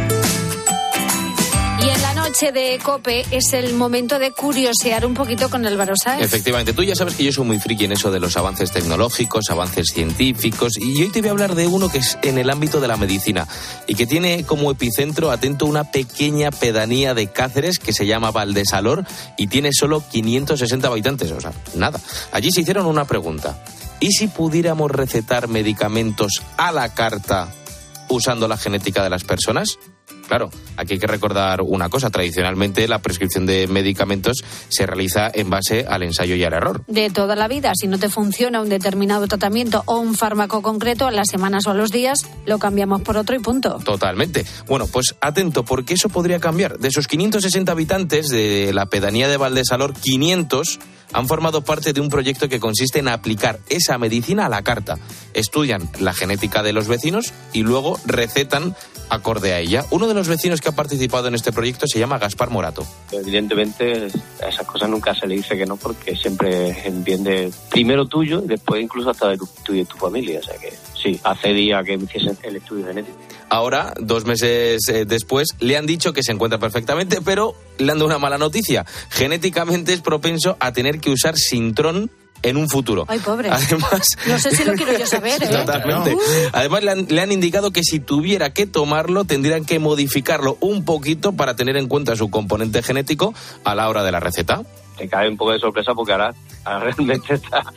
noche de COPE es el momento de curiosear un poquito con Álvaro Sáez. Efectivamente, tú ya sabes que yo soy muy friki en eso de los avances tecnológicos, avances científicos, y hoy te voy a hablar de uno que es en el ámbito de la medicina y que tiene como epicentro, atento, una pequeña pedanía de Cáceres que se llama Valdesalor y tiene solo 560 habitantes, o sea, nada. Allí se hicieron una pregunta: ¿y si pudiéramos recetar medicamentos a la carta usando la genética de las personas? Claro, aquí hay que recordar una cosa. Tradicionalmente la prescripción de medicamentos se realiza en base al ensayo y al error. De toda la vida, si no te funciona un determinado tratamiento o un fármaco concreto, a las semanas o a los días lo cambiamos por otro y punto. Totalmente. Bueno, pues atento, porque eso podría cambiar. De esos 560 habitantes de la pedanía de Valdesalor, 500 han formado parte de un proyecto que consiste en aplicar esa medicina a la carta. Estudian la genética de los vecinos y luego recetan acorde a ella. Uno de los vecinos que ha participado en este proyecto se llama Gaspar Morato. Evidentemente a esas cosas nunca se le dice que no, porque siempre es en bien de primero tuyo y después incluso hasta de tu y de tu familia. O sea que sí, accedí a que me hiciesen el estudio genético. Ahora, 2 meses después, le han dicho que se encuentra perfectamente, pero le han dado una mala noticia. Genéticamente es propenso a tener que usar Sintrón en un futuro. Ay, pobre. Además, no sé si lo quiero yo saber, ¿eh? Totalmente. Además, le han indicado que si tuviera que tomarlo, tendrían que modificarlo un poquito para tener en cuenta su componente genético a la hora de la receta. Te cae un poco de sorpresa porque ahora realmente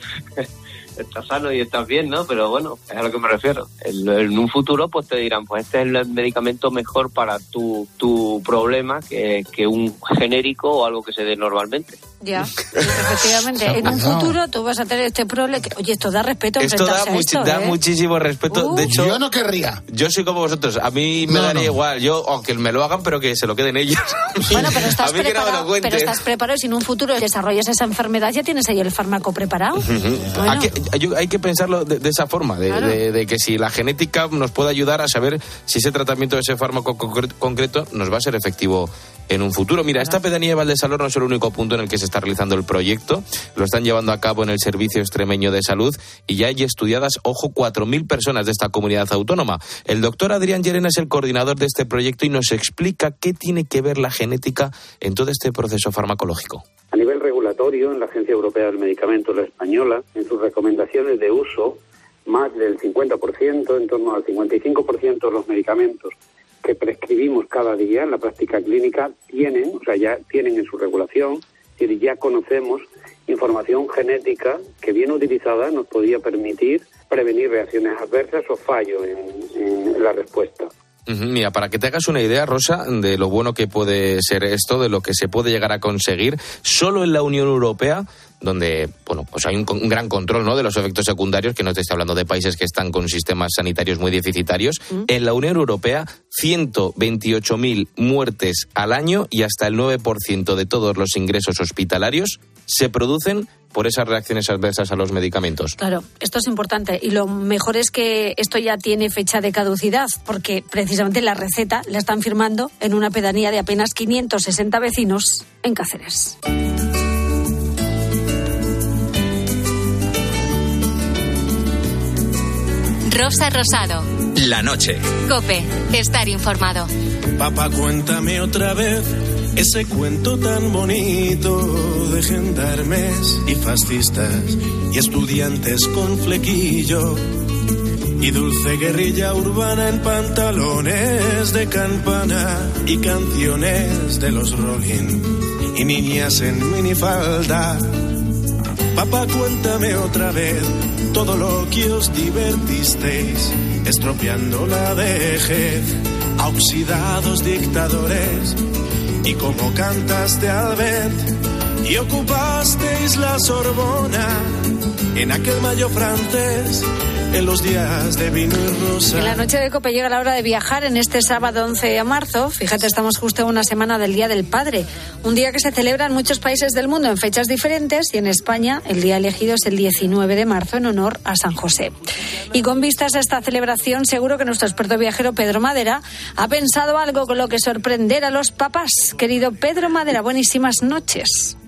estás sano y estás bien, ¿no? Pero bueno, es a lo que me refiero. En un futuro pues te dirán, pues este es el medicamento mejor para tu problema que un genérico o algo que se dé normalmente. Ya, efectivamente. En un futuro tú vas a tener este problema. Oye, esto da respeto. Esto da muchísimo respeto. De hecho, yo no querría. Yo soy como vosotros. A mí me daría igual. Yo, aunque me lo hagan, pero que se lo queden ellos. Bueno, pero estás preparado. Pero estás preparado. Si en un futuro desarrollas esa enfermedad, ya tienes ahí el fármaco preparado. Bueno. Hay que pensarlo de esa forma, claro. de que si la genética nos puede ayudar a saber si ese tratamiento de ese fármaco concreto nos va a ser efectivo en un futuro. Mira, esta pedanía de Valdesalor no es el único punto en el que se está realizando el proyecto. Lo están llevando a cabo en el Servicio Extremeño de Salud y ya hay estudiadas, ojo, 4.000 personas de esta comunidad autónoma. El doctor Adrián Llerena es el coordinador de este proyecto y nos explica qué tiene que ver la genética en todo este proceso farmacológico. A nivel regulatorio, en la Agencia Europea del Medicamento, la española, en sus recomendaciones de uso, más del 50%, en torno al 55% de los medicamentos que prescribimos cada día en la práctica clínica ya tienen en su regulación, es decir, ya conocemos información genética que bien utilizada nos podía permitir prevenir reacciones adversas o fallos en la respuesta. Mira, para que te hagas una idea, Rosa, de lo bueno que puede ser esto, de lo que se puede llegar a conseguir, solo en la Unión Europea, donde pues hay un gran control, ¿no?, de los efectos secundarios, que no te estoy hablando de países que están con sistemas sanitarios muy deficitarios. En la Unión Europea, 128.000 muertes al año y hasta el 9% de todos los ingresos hospitalarios se producen por esas reacciones adversas a los medicamentos. Claro, esto es importante y lo mejor es que esto ya tiene fecha de caducidad, porque precisamente la receta la están firmando en una pedanía de apenas 560 vecinos en Cáceres. Rosa Rosado. La noche. COPE. Estar informado. Papá, cuéntame otra vez ese cuento tan bonito de gendarmes y fascistas y estudiantes con flequillo y dulce guerrilla urbana en pantalones de campana y canciones de los Rolling y niñas en minifalda. Papá, cuéntame otra vez todo lo que os divertisteis, estropeando la vejez a oxidados dictadores, y cómo cantaste al ver y ocupasteis la Sorbona en aquel mayo francés, en los días de vino y rosa. En la noche de COPE llega la hora de viajar en este sábado 11 de marzo. Fíjate, estamos justo a una semana del Día del Padre, un día que se celebra en muchos países del mundo en fechas diferentes, y en España el día elegido es el 19 de marzo en honor a San José. Y con vistas a esta celebración, seguro que nuestro experto viajero Pedro Madera ha pensado algo con lo que sorprender a los papás. Querido Pedro Madera, buenísimas noches.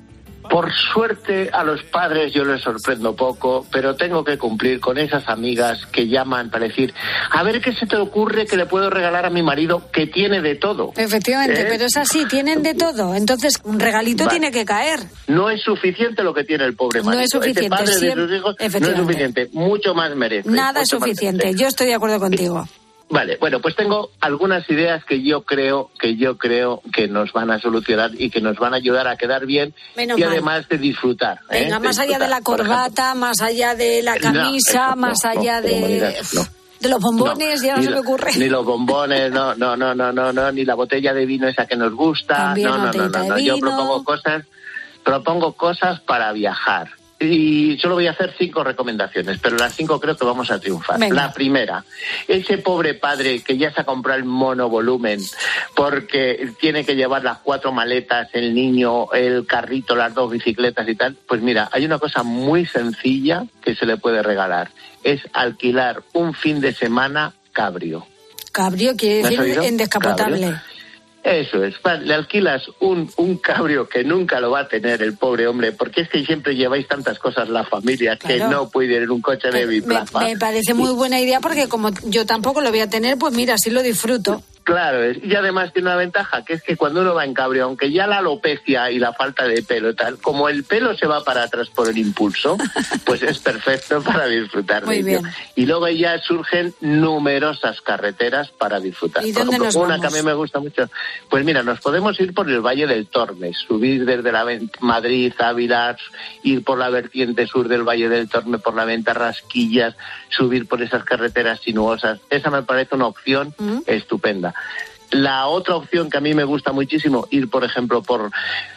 Por suerte a los padres yo les sorprendo poco, pero tengo que cumplir con esas amigas que llaman para decir, a ver qué se te ocurre que le puedo regalar a mi marido, que tiene de todo. Efectivamente, pero es así, tienen de todo, entonces un regalito tiene que caer. No es suficiente lo que tiene el pobre marido. No es suficiente. Ese padre de sus hijos no es suficiente, mucho más merece. Nada es suficiente, yo estoy de acuerdo contigo. Vale, bueno, pues tengo algunas ideas que yo creo que nos van a solucionar y que nos van a ayudar a quedar bien y además de disfrutar. Venga, más allá de la corbata, más allá de la camisa, más allá de los bombones, ya no se me ocurre. Ni los bombones, no, ni la botella de vino esa que nos gusta. No. Yo propongo cosas para viajar. Y solo voy a hacer 5 recomendaciones, pero las 5 creo que vamos a triunfar. Venga. La primera, ese pobre padre que ya se ha comprado el monovolumen porque tiene que llevar las 4 maletas, el niño, el carrito, las 2 bicicletas y tal, pues mira, hay una cosa muy sencilla que se le puede regalar, es alquilar un fin de semana cabrio. Cabrio quiere decir en descapotable. Cabrio. Eso es, le alquilas un cabrio que nunca lo va a tener el pobre hombre, porque es que siempre lleváis tantas cosas la familia que no puede ir en un coche de biplaza. Me parece muy buena idea porque como yo tampoco lo voy a tener, pues mira, así lo disfruto. Claro, y además tiene una ventaja, que es que cuando uno va en cabrio, aunque ya la alopecia y la falta de pelo y tal, como el pelo se va para atrás por el impulso, pues es perfecto para disfrutar de ello. Y luego ya surgen numerosas carreteras para disfrutar. ¿Y dónde nos una vamos? que a mí me gusta mucho. Pues mira, nos podemos ir por el Valle del Tormes, subir desde Madrid, Ávila, ir por la vertiente sur del Valle del Tormes, por la Venta Rasquillas, subir por esas carreteras sinuosas. Esa me parece una opción estupenda. La otra opción que a mí me gusta muchísimo, ir por ejemplo por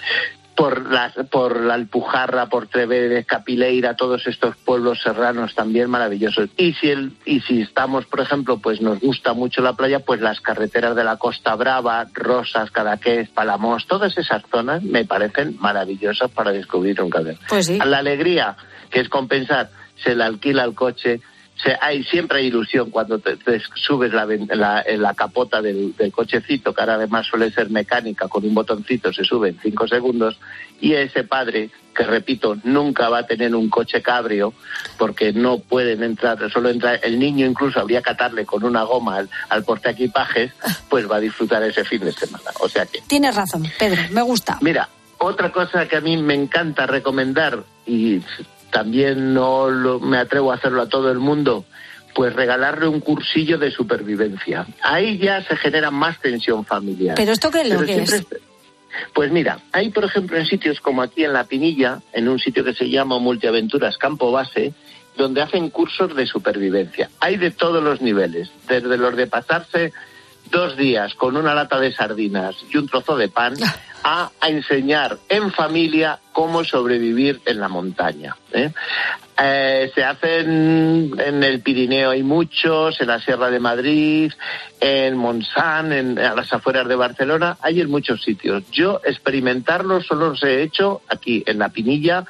la Alpujarra, por Trevedes, Capileira, todos estos pueblos serranos también maravillosos. Y si estamos, por ejemplo, pues nos gusta mucho la playa, pues las carreteras de la Costa Brava, Rosas, Cadaqués, Palamós, todas esas zonas me parecen maravillosas para descubrir un cabello. Pues sí. A la alegría, que es compensar, se le alquila el coche. Siempre hay ilusión cuando te subes la capota del cochecito, que ahora además suele ser mecánica, con un botoncito se sube en 5 segundos, y ese padre, que repito, nunca va a tener un coche cabrio, porque no pueden entrar, solo entra el niño, incluso habría que atarle con una goma al portaequipajes, pues va a disfrutar ese fin de semana. O sea que... Tienes razón, Pedro, me gusta. Mira, otra cosa que a mí me encanta recomendar, y también me atrevo a hacerlo a todo el mundo, pues regalarle un cursillo de supervivencia. Ahí ya se genera más tensión familiar. ¿Pero esto qué es lo que es? Pues mira, hay por ejemplo en sitios como aquí en La Pinilla, en un sitio que se llama Multiaventuras Campo Base, donde hacen cursos de supervivencia. Hay de todos los niveles, desde los de pasarse 2 días con una lata de sardinas y un trozo de pan a enseñar en familia cómo sobrevivir en la montaña. Se hacen en el Pirineo, hay muchos, en la Sierra de Madrid, en Montsant, a las afueras de Barcelona, hay en muchos sitios. Yo experimentarlos solo los he hecho aquí en La Pinilla,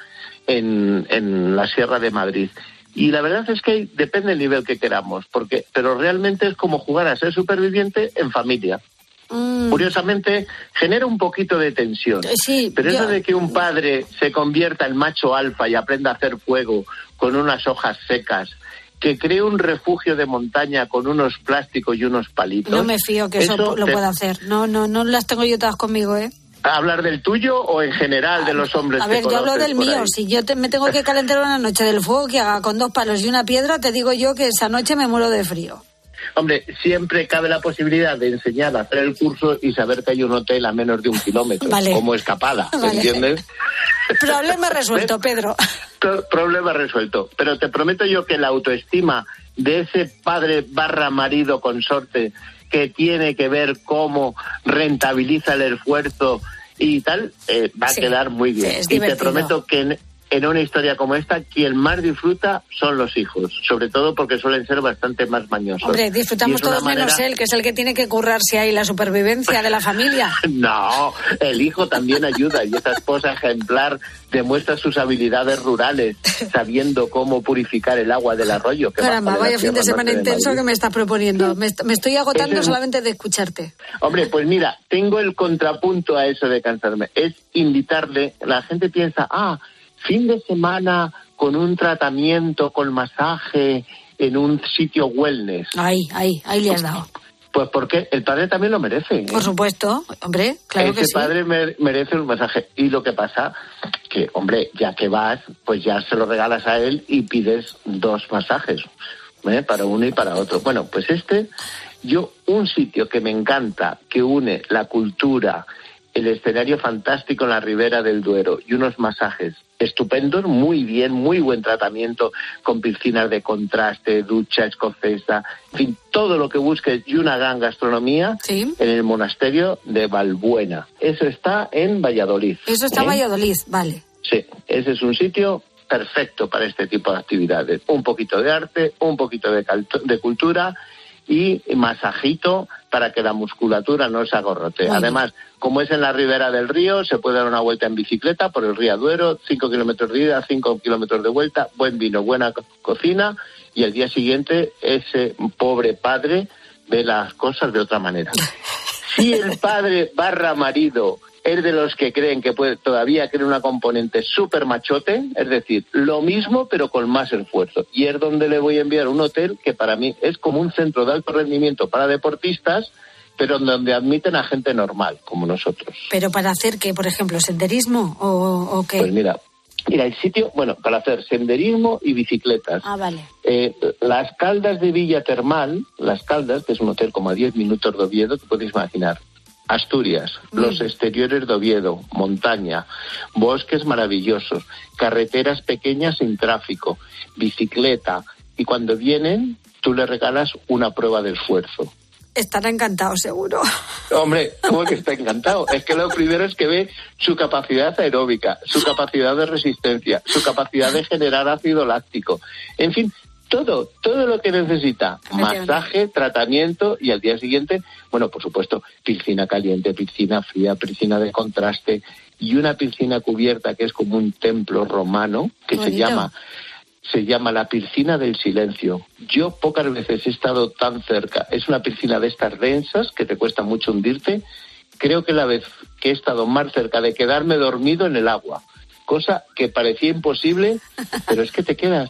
en la Sierra de Madrid. Y la verdad es que depende del nivel que queramos, pero realmente es como jugar a ser superviviente en familia. Curiosamente, genera un poquito de tensión. Pero eso de que un padre se convierta en macho alfa y aprenda a hacer fuego con unas hojas secas, que cree un refugio de montaña con unos plásticos y unos palitos... No me fío que eso lo pueda hacer. No las tengo yo todas conmigo, ¿eh? ¿Hablar del tuyo o en general de los hombres? A ver, yo hablo del mío. Si yo me tengo que calentar una noche del fuego que haga con 2 palos y una piedra, te digo yo que esa noche me muero de frío. Hombre, siempre cabe la posibilidad de enseñar a hacer el curso y saber que hay un hotel a menos de 1 kilómetro, como escapada, ¿entiendes? Problema resuelto, Pedro. Problema resuelto. Pero te prometo yo que la autoestima de ese padre / marido consorte que tiene que ver cómo rentabiliza el esfuerzo y tal, va a quedar muy bien. Y te prometo que en una historia como esta, quien más disfruta son los hijos, sobre todo porque suelen ser bastante más mañosos. Hombre, disfrutamos todos menos él, que es el que tiene que currarse ahí la supervivencia de la familia. No, el hijo también ayuda, y esta esposa ejemplar demuestra sus habilidades rurales, sabiendo cómo purificar el agua del arroyo. Caramba, vaya fin de semana intenso que me estás proponiendo. Me estoy agotando solamente de escucharte. Hombre, pues mira, tengo el contrapunto a eso de cansarme. Es invitarle, la gente piensa, fin de semana con un tratamiento, con masaje, en un sitio wellness. Ahí le has dado. Pues porque el padre también lo merece. Por supuesto, hombre, claro que sí. Ese padre merece un masaje. Y lo que pasa, que, hombre, ya que vas, pues ya se lo regalas a él y pides 2 masajes, para uno y para otro. Bueno, pues un sitio que me encanta, que une la cultura, el escenario fantástico en la Ribera del Duero y unos masajes estupendos, muy bien, muy buen tratamiento, con piscinas de contraste, ducha escocesa, en fin, todo lo que busques y una gran gastronomía en el monasterio de Valbuena. Eso está en Valladolid. Eso está en Valladolid, vale. Sí, ese es un sitio perfecto para este tipo de actividades. Un poquito de arte, un poquito de cultura y masajito para que la musculatura no se agorrote. Bueno. Además, como es en la ribera del río, se puede dar una vuelta en bicicleta por el río Duero, 5 kilómetros de ida, 5 kilómetros de vuelta, buen vino, buena cocina, y el día siguiente ese pobre padre ve las cosas de otra manera. Si el padre / marido es de los que creen que puede todavía crear una componente súper machote, es decir, lo mismo pero con más esfuerzo. Y es donde le voy a enviar un hotel que para mí es como un centro de alto rendimiento para deportistas, pero donde admiten a gente normal, como nosotros. ¿Pero para hacer qué, por ejemplo, senderismo o qué? Pues mira, el sitio, para hacer senderismo y bicicletas. Vale. Las Caldas de Villa Termal, Las Caldas, que es un hotel como a 10 minutos de Oviedo, te puedes imaginar. Asturias, los exteriores de Oviedo, montaña, bosques maravillosos, carreteras pequeñas sin tráfico, bicicleta, y cuando vienen tú le regalas una prueba de esfuerzo. Estará encantado, seguro. Hombre, ¿cómo que está encantado? Es que lo primero es que ve su capacidad aeróbica, su capacidad de resistencia, su capacidad de generar ácido láctico, en fin, todo lo que necesita, masaje, tratamiento, y al día siguiente, por supuesto, piscina caliente, piscina fría, piscina de contraste y una piscina cubierta que es como un templo romano que se llama la piscina del silencio. Yo pocas veces he estado tan cerca. Es una piscina de estas densas que te cuesta mucho hundirte. Creo que la vez que he estado más cerca de quedarme dormido en el agua, cosa que parecía imposible, pero es que te quedas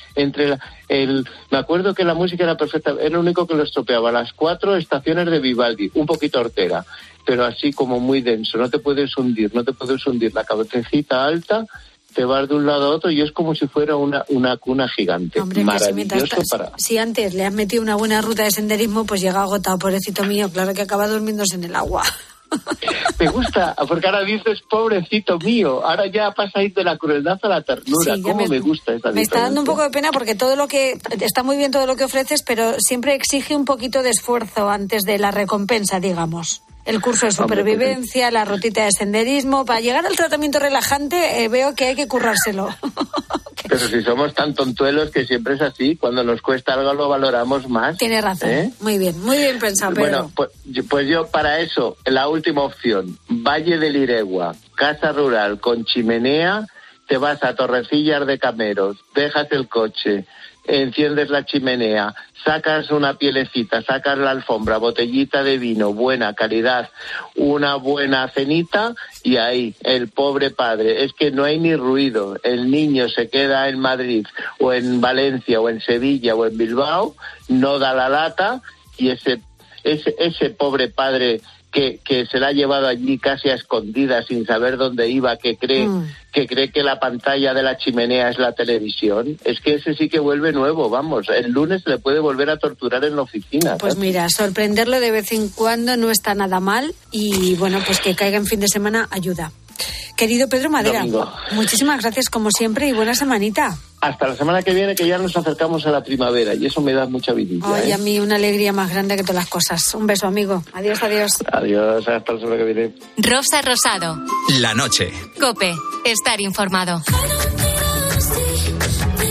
me acuerdo que la música era perfecta, era lo único que lo estropeaba, las 4 estaciones de Vivaldi, un poquito hortera, pero así como muy denso, no te puedes hundir, la cabecita alta, te vas de un lado a otro y es como si fuera una cuna gigante. Hombre, maravilloso si antes le has metido una buena ruta de senderismo, pues llega agotado, pobrecito mío, claro que acaba durmiéndose en el agua. Me gusta, porque ahora dices, pobrecito mío, ahora ya pasa a ir de la crueldad a la ternura. ¿Cómo me gusta esa diferencia? Me está dando un poco de pena porque está muy bien todo lo que ofreces, pero siempre exige un poquito de esfuerzo antes de la recompensa, digamos. El curso de supervivencia, la rutita de senderismo. Para llegar al tratamiento relajante veo que hay que currárselo. Pero si somos tan tontuelos que siempre es así, cuando nos cuesta algo lo valoramos más. Tienes razón, muy bien pensado, Pedro. Bueno, pues yo para eso, la última opción, Valle del Iregua, casa rural con chimenea, te vas a Torrecillas de Cameros, dejas el coche, enciendes la chimenea, sacas una pielecita, sacas la alfombra, botellita de vino, buena calidad, una buena cenita y ahí el pobre padre, es que no hay ni ruido, el niño se queda en Madrid o en Valencia o en Sevilla o en Bilbao, no da la lata y ese pobre padre que se la ha llevado allí casi a escondidas sin saber dónde iba, que cree que la pantalla de la chimenea es la televisión, es que ese sí que vuelve nuevo, vamos, el lunes le puede volver a torturar en la oficina. Pues mira, sorprenderlo de vez en cuando no está nada mal y pues que caiga en fin de semana ayuda. Querido Pedro Madera, Domingo, muchísimas gracias como siempre y buena semanita. Hasta la semana que viene, que ya nos acercamos a la primavera y eso me da mucha vidilla. Ay, a mí una alegría más grande que todas las cosas. Un beso, amigo. Adiós. Adiós, hasta la semana que viene. Rosa Rosado. La noche. COPE. Estar informado.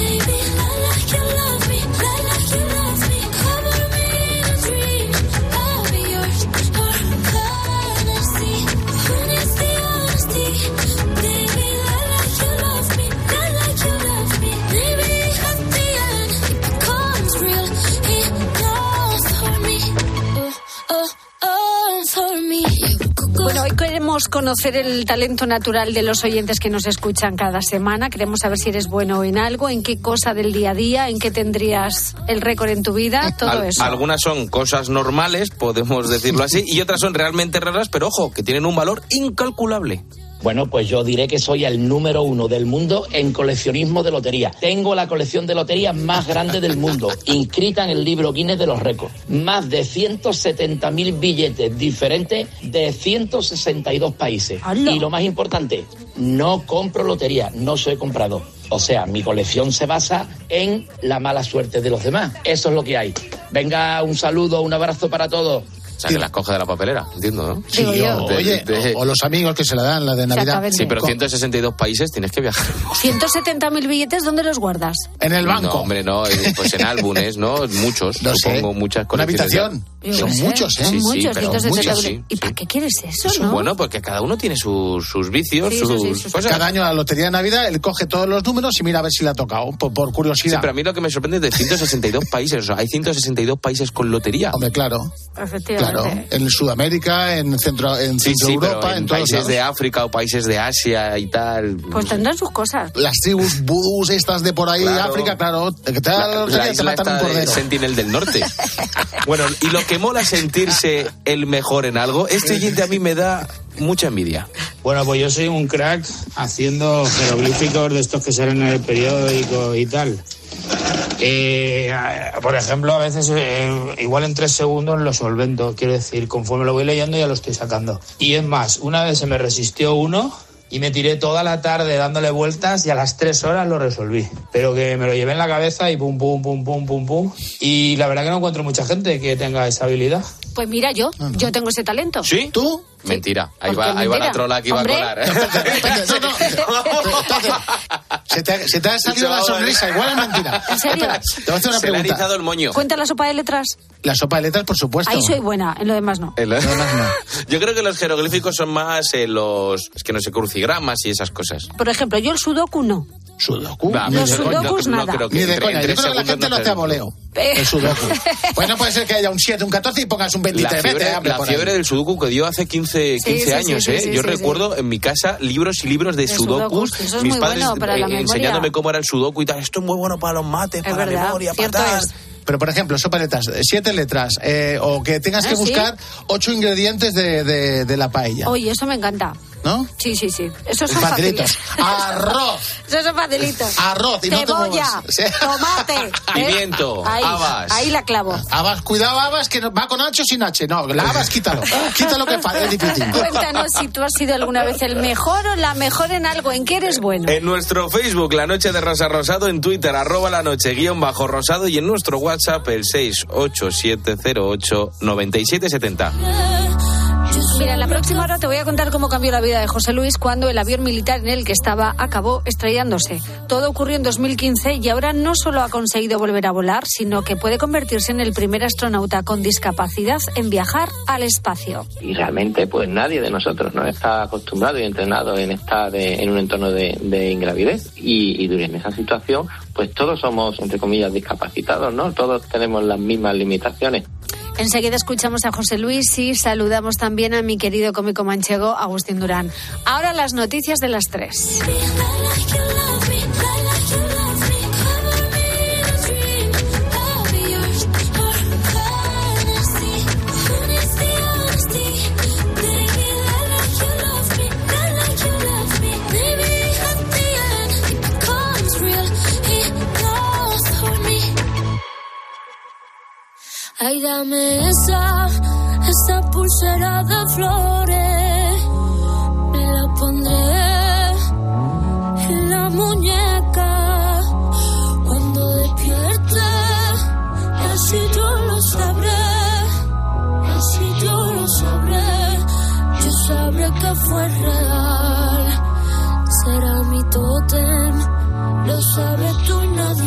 Bueno, hoy queremos conocer el talento natural de los oyentes que nos escuchan cada semana. Queremos saber si eres bueno en algo, en qué cosa del día a día, en qué tendrías el récord en tu vida, todo eso. Algunas son cosas normales, podemos decirlo así, y otras son realmente raras, pero ojo, que tienen un valor incalculable. Bueno, pues yo diré que soy el número 1 del mundo en coleccionismo de lotería. Tengo la colección de loterías más grande del mundo, inscrita en el libro Guinness de los récords. Más de 170.000 billetes diferentes de 162 países. ¡Hala! Y lo más importante, no compro lotería, no soy comprador. O sea, mi colección se basa en la mala suerte de los demás. Eso es lo que hay. Venga, un saludo, un abrazo para todos. O sea, que las coge de la papelera, entiendo, ¿no? Sí, o los amigos que se la dan, la de Navidad. Sí, pero 162 países tienes que viajar. 170.000 billetes, ¿dónde los guardas? En el banco. No, hombre, no, pues en álbumes, ¿no? Muchos, no supongo, sé. muchas Una colecciones. habitación. Son muchos, ¿eh? Son muchos, pero 170.000. sí, ¿Y para qué quieres eso, no? Bueno, porque cada uno tiene sus vicios, sus cosas. Cada año a la lotería de Navidad, él coge todos los números y mira a ver si le ha tocado, por curiosidad. Sí, pero a mí lo que me sorprende es de 162 países. O sea, hay 162 países con lotería. Hombre, claro. Efectivamente. Claro, en Sudamérica, en Centro Europa, en países de África o países de Asia y tal. Pues tendrán sus cosas. Las tribus vudús estas de por ahí, Claro. África, claro. Que te La isla está de Sentinel del Norte. Bueno, y lo que mola sentirse el mejor en algo, este oyente a mí me da mucha envidia. Bueno, pues yo soy un crack haciendo jeroglíficos de estos que salen en el periódico y tal. Por ejemplo, a veces igual en 3 segundos lo solvento, quiero decir, conforme lo voy leyendo ya lo estoy sacando. Y es más, una vez se me resistió uno y me tiré toda la tarde dándole vueltas y a las 3 horas lo resolví. Pero que me lo llevé en la cabeza y pum, pum, pum, pum, pum, pum. Y la verdad que no encuentro mucha gente que tenga esa habilidad. Pues mira, yo tengo ese talento. ¿Sí? ¿Tú? Mentira, ahí va la trola que iba a colar. Se te ha salido la sonrisa, igual es mentira. ¿En serio? Espera, te voy a hacer una Se le ha pregunta. erizado el moño. ¿Cuenta la sopa de letras? La sopa de letras, por supuesto. Ahí soy buena, en lo demás no. Yo creo que los jeroglíficos son más es que no sé, crucigramas y esas cosas. Por ejemplo, yo el sudoku no. ¿Sudoku? Los sudokus nada. creo que Ni de entre- coña. Yo entre creo que la gente lo hace a voleo. El sudoku. Pues no puede ser que haya un 7, un 14 y pongas un 23. La fiebre del sudoku que dio hace 15 años, sí, Yo recuerdo en mi casa libros y libros de sudokus. Eso es mis muy padres bueno para la memoria. enseñándome cómo era el sudoku y tal. Esto es muy bueno para los mates, para la memoria, para tal. Pero, por ejemplo, sopa de letras, 7 letras, o que tengas que buscar 8 ingredientes de la paella. Oye, eso me encanta. ¿No? Sí. Esos son Facilitos. Arroz. Esos son facilitos. Arroz. Y cebolla, no te tomate. Pimiento, habas. Ahí la clavo. Habas, cuidado, habas, que va con H o sin H. No, la habas, quítalo. Quítalo que es difícil. Cuéntanos si tú has sido alguna vez el mejor o la mejor en algo, en qué eres bueno. En nuestro Facebook, La Noche de Rosa Rosado, en Twitter, @lanoche_rosado y en nuestro WhatsApp, el 687089770. Mira, en la próxima hora te voy a contar cómo cambió la vida de José Luis cuando el avión militar en el que estaba acabó estrellándose. Todo ocurrió en 2015 y ahora no solo ha conseguido volver a volar, sino que puede convertirse en el primer astronauta con discapacidad en viajar al espacio. Y realmente pues nadie de nosotros no está acostumbrado y entrenado en estar en un entorno de ingravidez y en esa situación pues todos somos, entre comillas, discapacitados, ¿no? Todos tenemos las mismas limitaciones. Enseguida escuchamos a José Luis y saludamos también a mi querido cómico manchego Agustín Durán. Ahora las noticias de las 3. Ay, dame esa pulsera de flores, me la pondré en la muñeca cuando despierte, y así yo lo sabré, yo sabré que fue real, será mi tótem, lo sabes tú y nadie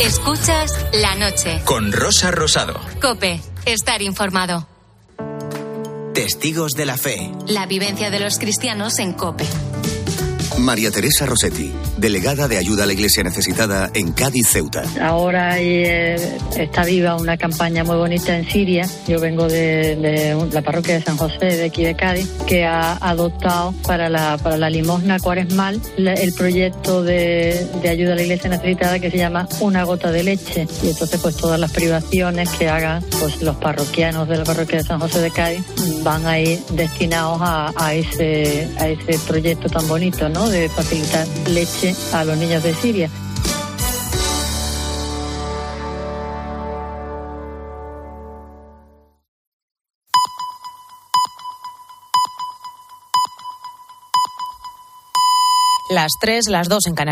Escuchas La Noche. Con Rosa Rosado. COPE. Estar informado. Testigos de la fe. La vivencia de los cristianos en COPE. María Teresa Rossetti, delegada de ayuda a la Iglesia necesitada en Cádiz, Ceuta. Ahora está viva una campaña muy bonita en Siria. Yo vengo de la parroquia de San José, de aquí de Cádiz, que ha adoptado para la limosna cuaresmal el proyecto de ayuda a la Iglesia necesitada que se llama Una gota de leche. Y entonces pues todas las privaciones que hagan pues los parroquianos de la parroquia de San José de Cádiz van a ir destinados a ese proyecto tan bonito, ¿no?, de facilitar leche a los niños de Siria. Las 3, las 2 en Canarias.